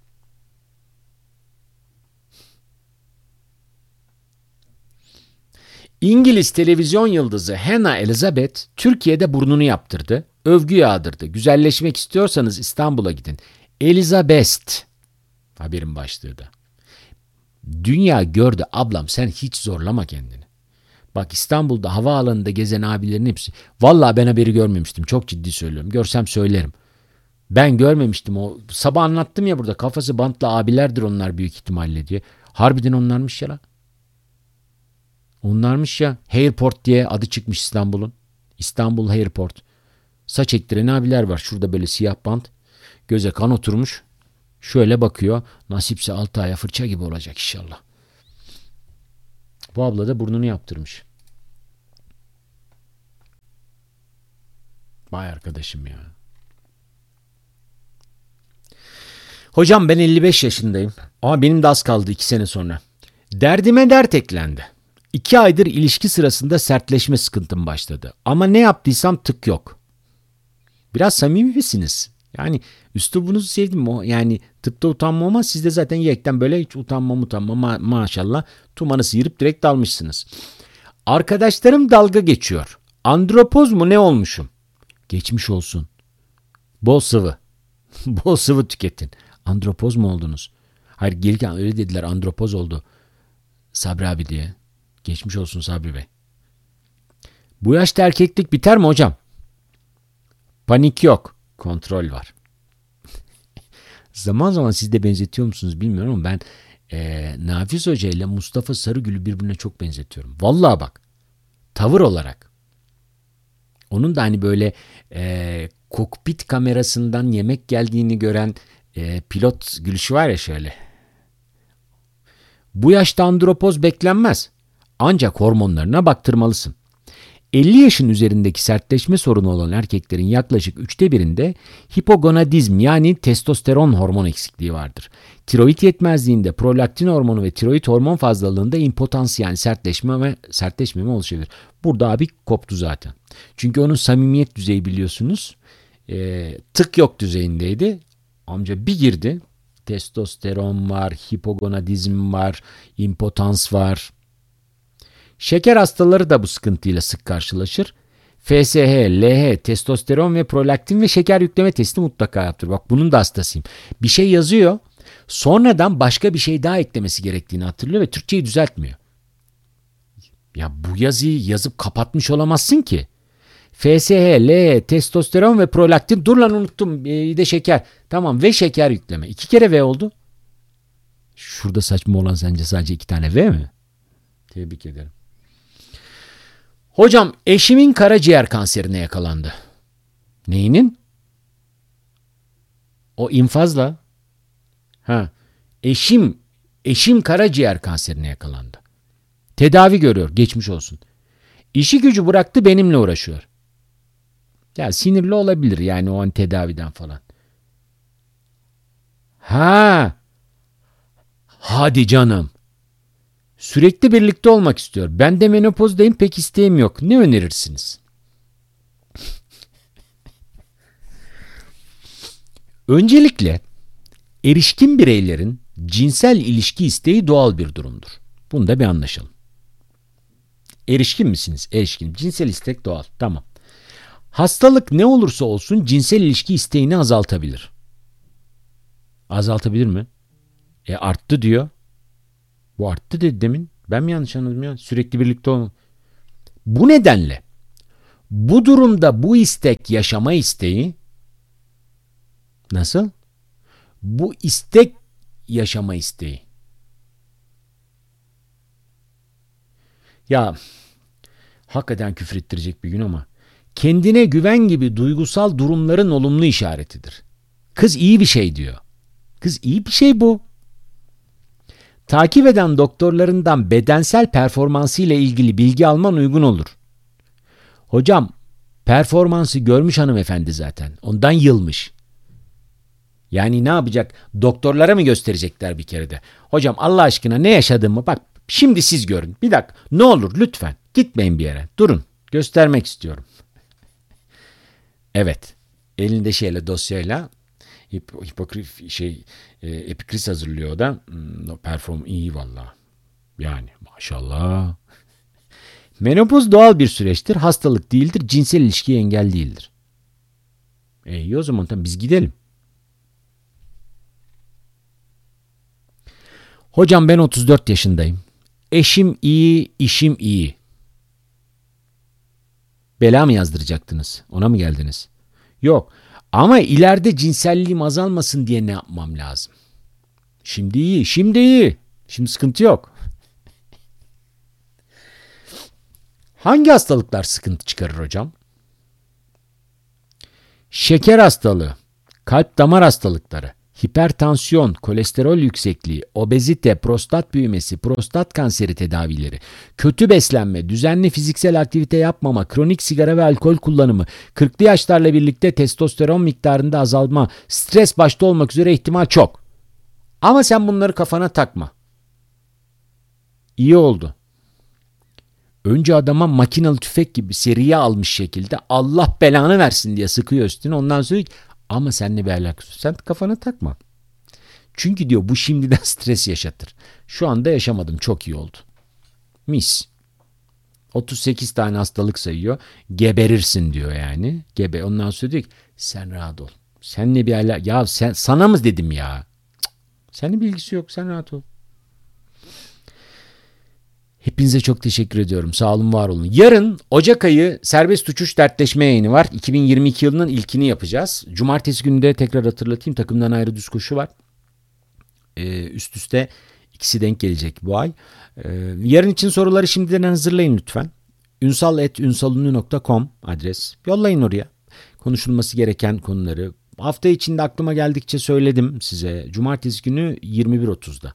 İngiliz televizyon yıldızı Hannah Elizabeth Türkiye'de burnunu yaptırdı. Övgü yağdırdı. Güzelleşmek istiyorsanız İstanbul'a gidin. Elizabeth. Haberin başlığı da. Dünya gördü ablam sen hiç zorlama kendini. Bak İstanbul'da havaalanında gezen abilerin hepsi. Vallahi ben haberi görmemiştim. Çok ciddi söylüyorum. Görsem söylerim. Ben görmemiştim o. Sabah anlattım ya burada kafası bantlı abilerdir onlar büyük ihtimalle diye. Harbiden onlarmış ya lan. Onlarmış ya. Airport diye adı çıkmış İstanbul'un. İstanbul Airport. Saç ektiren abiler var. Şurada böyle siyah bant. Göze kan oturmuş. Şöyle bakıyor. Nasipse 6 aya fırça gibi olacak inşallah. Bu abla da burnunu yaptırmış. Vay arkadaşım ya. Hocam ben 55 yaşındayım. Ama benim de az kaldı 2 sene sonra. Derdime dert eklendi. 2 aydır ilişki sırasında sertleşme sıkıntım başladı. Ama ne yaptıysam tık yok. Biraz samimi misiniz? Yani üslubunuzu sevdim. Yani tıpta utanma olmaz. Siz de zaten yekten böyle hiç utanma maşallah. Tumanı sıyırıp direkt dalmışsınız. Arkadaşlarım dalga geçiyor. Andropoz mu ne olmuşum? Geçmiş olsun. Bol sıvı. Bol sıvı tüketin. Andropoz mu oldunuz? Hayır gelirken öyle dediler andropoz oldu. Sabri abi diye. Geçmiş olsun Sabri Bey. Bu yaşta erkeklik biter mi hocam? Panik yok. Kontrol var. Zaman zaman siz de benzetiyor musunuz bilmiyorum ama ben Nafiz Hoca ile Mustafa Sarıgül'ü birbirine çok benzetiyorum. Vallahi bak. Tavır olarak. Onun da hani böyle kokpit kamerasından yemek geldiğini gören pilot gülüşü var ya şöyle. Bu yaşta andropoz beklenmez. Ancak hormonlarına baktırmalısın. 50 yaşın üzerindeki sertleşme sorunu olan erkeklerin yaklaşık 1/3'inde hipogonadizm yani testosteron hormon eksikliği vardır. Tiroid yetmezliğinde prolaktin hormonu ve tiroid hormon fazlalığında impotans yani sertleşmeme oluşabilir. Burada abi koptu zaten. Çünkü onun samimiyet düzeyi biliyorsunuz tık yok düzeyindeydi. Amca bir girdi. Testosteron var, hipogonadizm var, impotans var. Şeker hastaları da bu sıkıntıyla sık karşılaşır. FSH, LH, testosteron ve prolaktin ve şeker yükleme testi mutlaka yaptır. Bak bunun da hastasıyım. Bir şey yazıyor. Sonradan başka bir şey daha eklemesi gerektiğini hatırlıyor ve Türkçeyi düzeltmiyor. Ya bu yazıyı yazıp kapatmış olamazsın ki. FSH, LH, testosteron ve prolaktin. Dur lan unuttum. Bir de şeker. Tamam ve şeker yükleme. 2 kere V oldu. Şurada saçma olan sence sadece 2 tane V mi? Tebrik ederim. Hocam eşimin karaciğer kanserine yakalandı. Neyinin? O infazla. Eşim karaciğer kanserine yakalandı. Tedavi görüyor. Geçmiş olsun. İşi gücü bıraktı benimle uğraşıyor. Ya sinirli olabilir yani o an tedaviden falan. Hadi canım. Sürekli birlikte olmak istiyor. Ben de menopozdayım pek isteğim yok. Ne önerirsiniz? Öncelikle erişkin bireylerin cinsel ilişki isteği doğal bir durumdur. Bunu da bir anlaşalım. Erişkin misiniz? Erişkin. Cinsel istek doğal. Tamam. Hastalık ne olursa olsun cinsel ilişki isteğini azaltabilir. Azaltabilir mi? Arttı diyor. Bu arttı dedi demin. Ben mi yanlış anladım ya? Sürekli birlikte olma. Bu nedenle bu durumda bu istek, yaşama isteği nasıl? Bu istek yaşama isteği. Ya hakikaten küfür ettirecek bir gün ama kendine güven gibi duygusal durumların olumlu işaretidir. Kız iyi bir şey diyor. Kız iyi bir şey bu. Takip eden doktorlarından bedensel performansı ile ilgili bilgi alman uygun olur. Hocam performansı görmüş hanımefendi zaten. Ondan yılmış. Yani ne yapacak? Doktorlara mı gösterecekler bir kere de? Hocam Allah aşkına ne yaşadığımı bak şimdi siz görün. Bir dakika ne olur lütfen gitmeyin bir yere. Durun göstermek istiyorum. Evet elinde dosyayla Epikris hazırlıyor o da. Perform iyi valla. Yani maşallah. Menopoz doğal bir süreçtir. Hastalık değildir. Cinsel ilişkiye engel değildir. İyi o zaman tamam biz gidelim. Hocam ben 34 yaşındayım. Eşim iyi, işim iyi. Bela mı yazdıracaktınız? Ona mı geldiniz? Yok. Ama ileride cinselliğim azalmasın diye ne yapmam lazım? Şimdi iyi, şimdi iyi. Şimdi sıkıntı yok. Hangi hastalıklar sıkıntı çıkarır hocam? Şeker hastalığı, kalp damar hastalıkları, hipertansiyon, kolesterol yüksekliği, obezite, prostat büyümesi, prostat kanseri tedavileri, kötü beslenme, düzenli fiziksel aktivite yapmama, kronik sigara ve alkol kullanımı, 40'lı yaşlarla birlikte testosteron miktarında azalma, stres başta olmak üzere ihtimal çok. Ama sen bunları kafana takma. İyi oldu. Önce adama makinalı tüfek gibi seriye almış şekilde Allah belanı versin diye sıkıyor üstüne. Ondan sonra ama seninle bir alakası. Sen kafana takma. Çünkü diyor bu şimdiden stres yaşatır. Şu anda yaşamadım çok iyi oldu. Mis. 38 tane hastalık sayıyor. Geberirsin diyor yani. Ondan sonra diyor ki sen rahat ol. Seninle bir alakası. Ya sana mı dedim ya? Cık. Seninle bilgisi yok sen rahat ol. Hepinize çok teşekkür ediyorum. Sağ olun, var olun. Yarın Ocak ayı serbest uçuş dertleşme yayını var. 2022 yılının ilkini yapacağız. Cumartesi günü de tekrar hatırlatayım. Takımdan ayrı düz koşu var. Üst üste ikisi denk gelecek bu ay. Yarın için soruları şimdiden hazırlayın lütfen. ünsal@ünsalünlü.com adres. Yollayın oraya. Konuşulması gereken konuları. Hafta içinde aklıma geldikçe söyledim size. Cumartesi günü 21.30'da.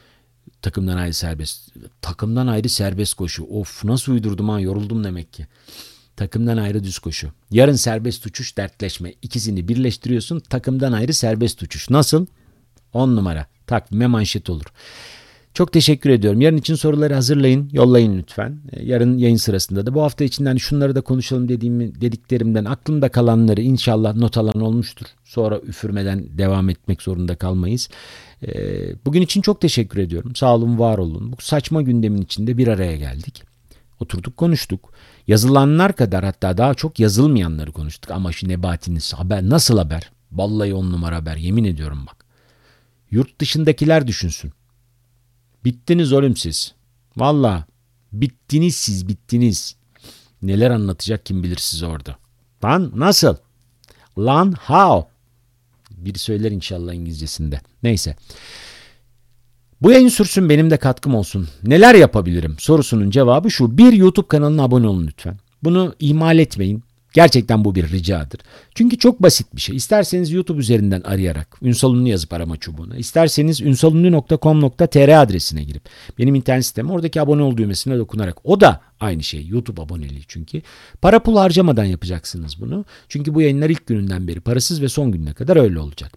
Takımdan ayrı serbest koşu. Of nasıl uydurdum ha, yoruldum demek ki. Takımdan ayrı düz koşu. Yarın serbest uçuş dertleşme. İkisini birleştiriyorsun. Takımdan ayrı serbest uçuş. Nasıl? 10 numara. Takvime manşet olur. Çok teşekkür ediyorum. Yarın için soruları hazırlayın, yollayın lütfen. Yarın yayın sırasında da bu hafta içinden şunları da konuşalım dediklerimden aklımda kalanları inşallah not alan olmuştur. Sonra üfürmeden devam etmek zorunda kalmayız. Bugün için çok teşekkür ediyorum. Sağ olun, var olun. Bu saçma gündemin içinde bir araya geldik. Oturduk, konuştuk. Yazılanlar kadar hatta daha çok yazılmayanları konuştuk. Ama şu Nebati'nin haber nasıl haber? Vallahi 10 numara haber. Yemin ediyorum bak. Yurt dışındakiler düşünsün. Bittiniz oğlum siz. Valla bittiniz siz, bittiniz. Neler anlatacak kim bilir siz orada. Lan nasıl? Lan how? Biri söyler inşallah İngilizcesinde. Neyse. Bu yayın sürsün, benim de katkım olsun. Neler yapabilirim sorusunun cevabı şu. Bir, YouTube kanalına abone olun lütfen. Bunu ihmal etmeyin. Gerçekten bu bir ricadır. Çünkü çok basit bir şey. İsterseniz YouTube üzerinden arayarak Ünsal Ünlü yazıp arama çubuğuna, İsterseniz ünsalünlü.com.tr adresine girip benim internet sitem, oradaki abone ol düğmesine dokunarak, o da aynı şey, YouTube aboneliği çünkü. Para pul harcamadan yapacaksınız bunu. Çünkü bu yayınlar ilk gününden beri parasız ve son gününe kadar öyle olacak.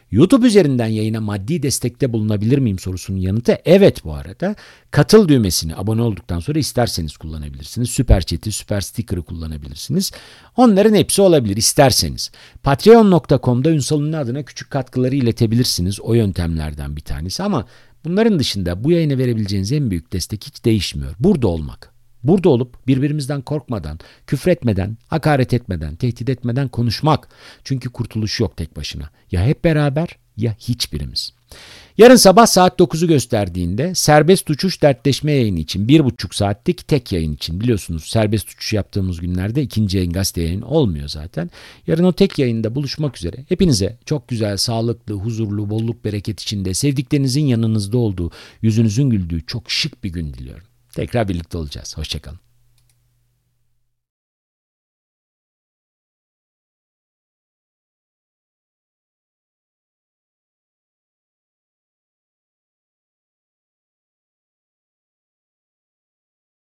YouTube üzerinden yayına maddi destekte bulunabilir miyim sorusunun yanıtı evet bu arada. Katıl düğmesini abone olduktan sonra isterseniz kullanabilirsiniz. Süper Chat'i, Süper Sticker'ı kullanabilirsiniz. Onların hepsi olabilir isterseniz. Patreon.com'da Ünsal'ın adına küçük katkıları iletebilirsiniz. O yöntemlerden bir tanesi ama bunların dışında bu yayına verebileceğiniz en büyük destek hiç değişmiyor. Burada olmak. Burada olup birbirimizden korkmadan, küfretmeden, hakaret etmeden, tehdit etmeden konuşmak. Çünkü kurtuluş yok tek başına. Ya hep beraber ya hiçbirimiz. Yarın sabah saat 9'u gösterdiğinde serbest uçuş dertleşme yayını için 1,5 saatlik tek yayın için biliyorsunuz serbest uçuş yaptığımız günlerde ikinci yayın gazete yayın olmuyor zaten. Yarın o tek yayında buluşmak üzere. Hepinize çok güzel, sağlıklı, huzurlu, bolluk bereket içinde sevdiklerinizin yanınızda olduğu, yüzünüzün güldüğü çok şık bir gün diliyorum. Tekrar birlikte olacağız. Hoşça kalın.